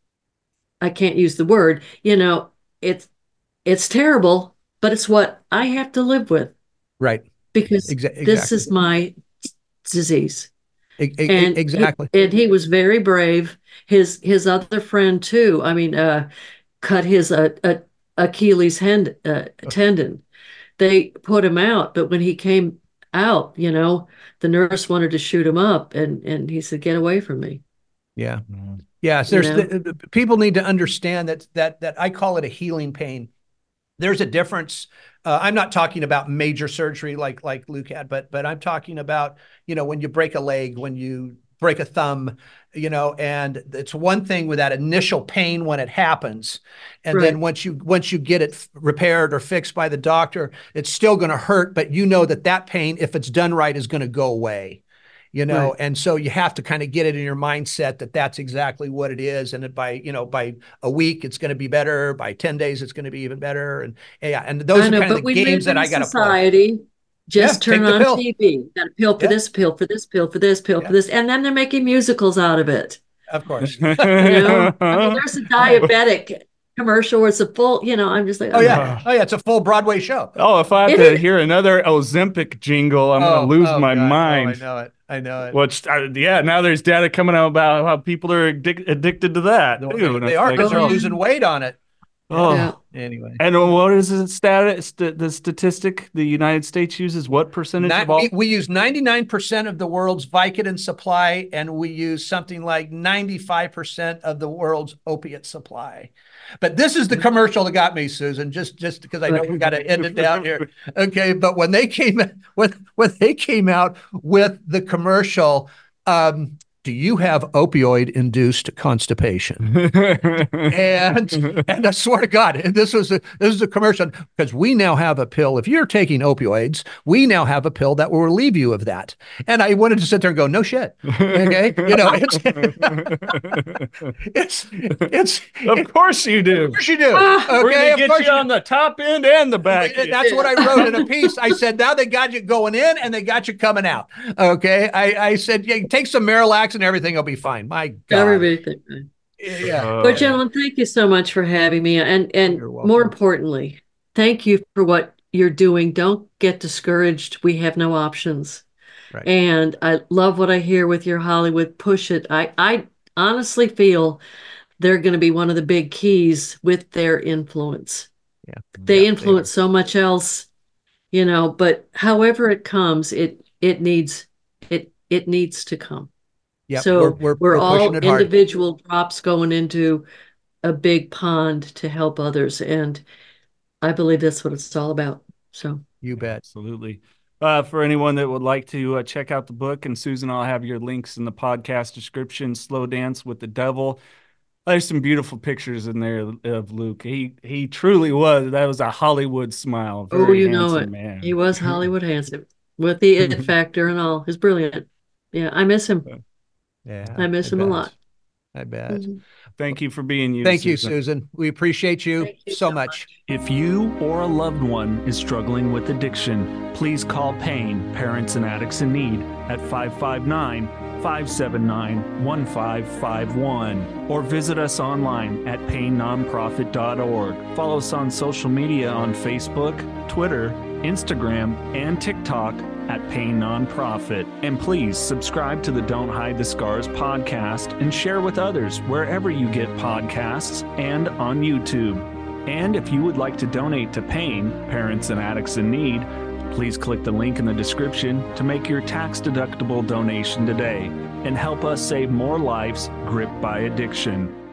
I can't use the word, you know, it's, it's terrible, but it's what I have to live with. Right. Because exactly. this is my disease. E- e- and exactly. He, and he was very brave. His his other friend too. I mean, uh, cut his uh, uh, Achilles hand, uh, tendon. They put him out, but when he came out, you know, the nurse wanted to shoot him up, and and he said, "Get away from me." Yeah. Mm-hmm. Yes. There's you know? the, the, people need to understand that that that I call it a healing pain. There's a difference. Uh, I'm not talking about major surgery like like Luke had, but but I'm talking about, you know, when you break a leg, when you break a thumb, you know, and it's one thing with that initial pain when it happens. And right. then once you once you get it repaired or fixed by the doctor, it's still going to hurt, but you know that that pain, if it's done right, is going to go away. You know, right. and so you have to kind of get it in your mindset that that's exactly what it is. And by, you know, by a week, it's going to be better. By ten days, it's going to be even better. And yeah, and those know, are kind of the games that I got to play. Society, just yeah, turn on T V. Got a pill for yeah. this, pill for this, pill for this, pill yeah. for this. And then they're making musicals out of it. Of course. You know, I mean, there's a diabetic commercial where it's a full, you know, I'm just like, Oh yeah, oh yeah, it's a full Broadway show. Oh, if I have to hear another Ozempic jingle, I'm oh, gonna lose oh, my God. mind. Oh, I know it. I know it. Which, uh, yeah, now there's data coming out about how people are addic- addicted to that. They, Ew, they are because oh, they're yeah. losing weight on it. Oh, Yeah. Anyway. And what is the status? The, the statistic the United States uses? What percentage Not, of all? we, we use ninety-nine percent of the world's Vicodin supply, and we use something like ninety-five percent of the world's opiate supply. But this is the commercial that got me, Susan, just just because I know we got to end it down here. Okay, but when they came when when they came out with the commercial, um, do you have opioid-induced constipation? and and I swear to God, and this was a this is a commercial because we now have a pill. If you're taking opioids, we now have a pill that will relieve you of that. And I wanted to sit there and go, no shit. Okay, you know, it's it's it's. Of course you do. Of course you do. Ah, Okay, We're gonna of get course you you on the top end and the back end. That's what I wrote in a piece. I said, now they got you going in and they got you coming out. Okay. I, I said, yeah, take some Marilax and everything will be fine. My God. Everything. Yeah. Uh, But gentlemen, thank you so much for having me. And and You're welcome. more importantly, thank you for what you're doing. Don't get discouraged. We have no options. Right. And I love what I hear with your Hollywood push it. I, I honestly feel they're going to be one of the big keys with their influence. Yeah. They Yeah, influence so much else, you know, but however it comes, it it needs it it needs to come. Yep, So we're- we're- we're, we're all pushing it hard. individual drops going into a big pond to help others. And I believe that's what it's all about. So You bet. Absolutely. Uh, for anyone that would like to uh, check out the book, and Susan, I'll have your links in the podcast description. Slow Dance with the Devil. There's some beautiful pictures in there of Luke. He he truly was. That was a Hollywood smile. Very oh, you know handsome it. man. He was Hollywood handsome with the it factor and all. He's brilliant. Yeah, I miss him. Yeah. I miss him bet. a lot. I bet. Mhm. Thank you for being you. Thank you, Susan. Susan. We appreciate you, Thank you so so much. If you or a loved one is struggling with addiction, please call PAIN, Parents and Addicts in Need, at five five nine, five seven nine, one five five one or visit us online at pain nonprofit dot org. Follow us on social media on Facebook, Twitter, Instagram, and TikTok at Pain Nonprofit. And please subscribe to the Don't Hide the Scars podcast and share with others wherever you get podcasts and on YouTube. And if you would like to donate to PAIN, Parents and Addicts in Need, please click the link in the description to make your tax-deductible donation today and help us save more lives gripped by addiction.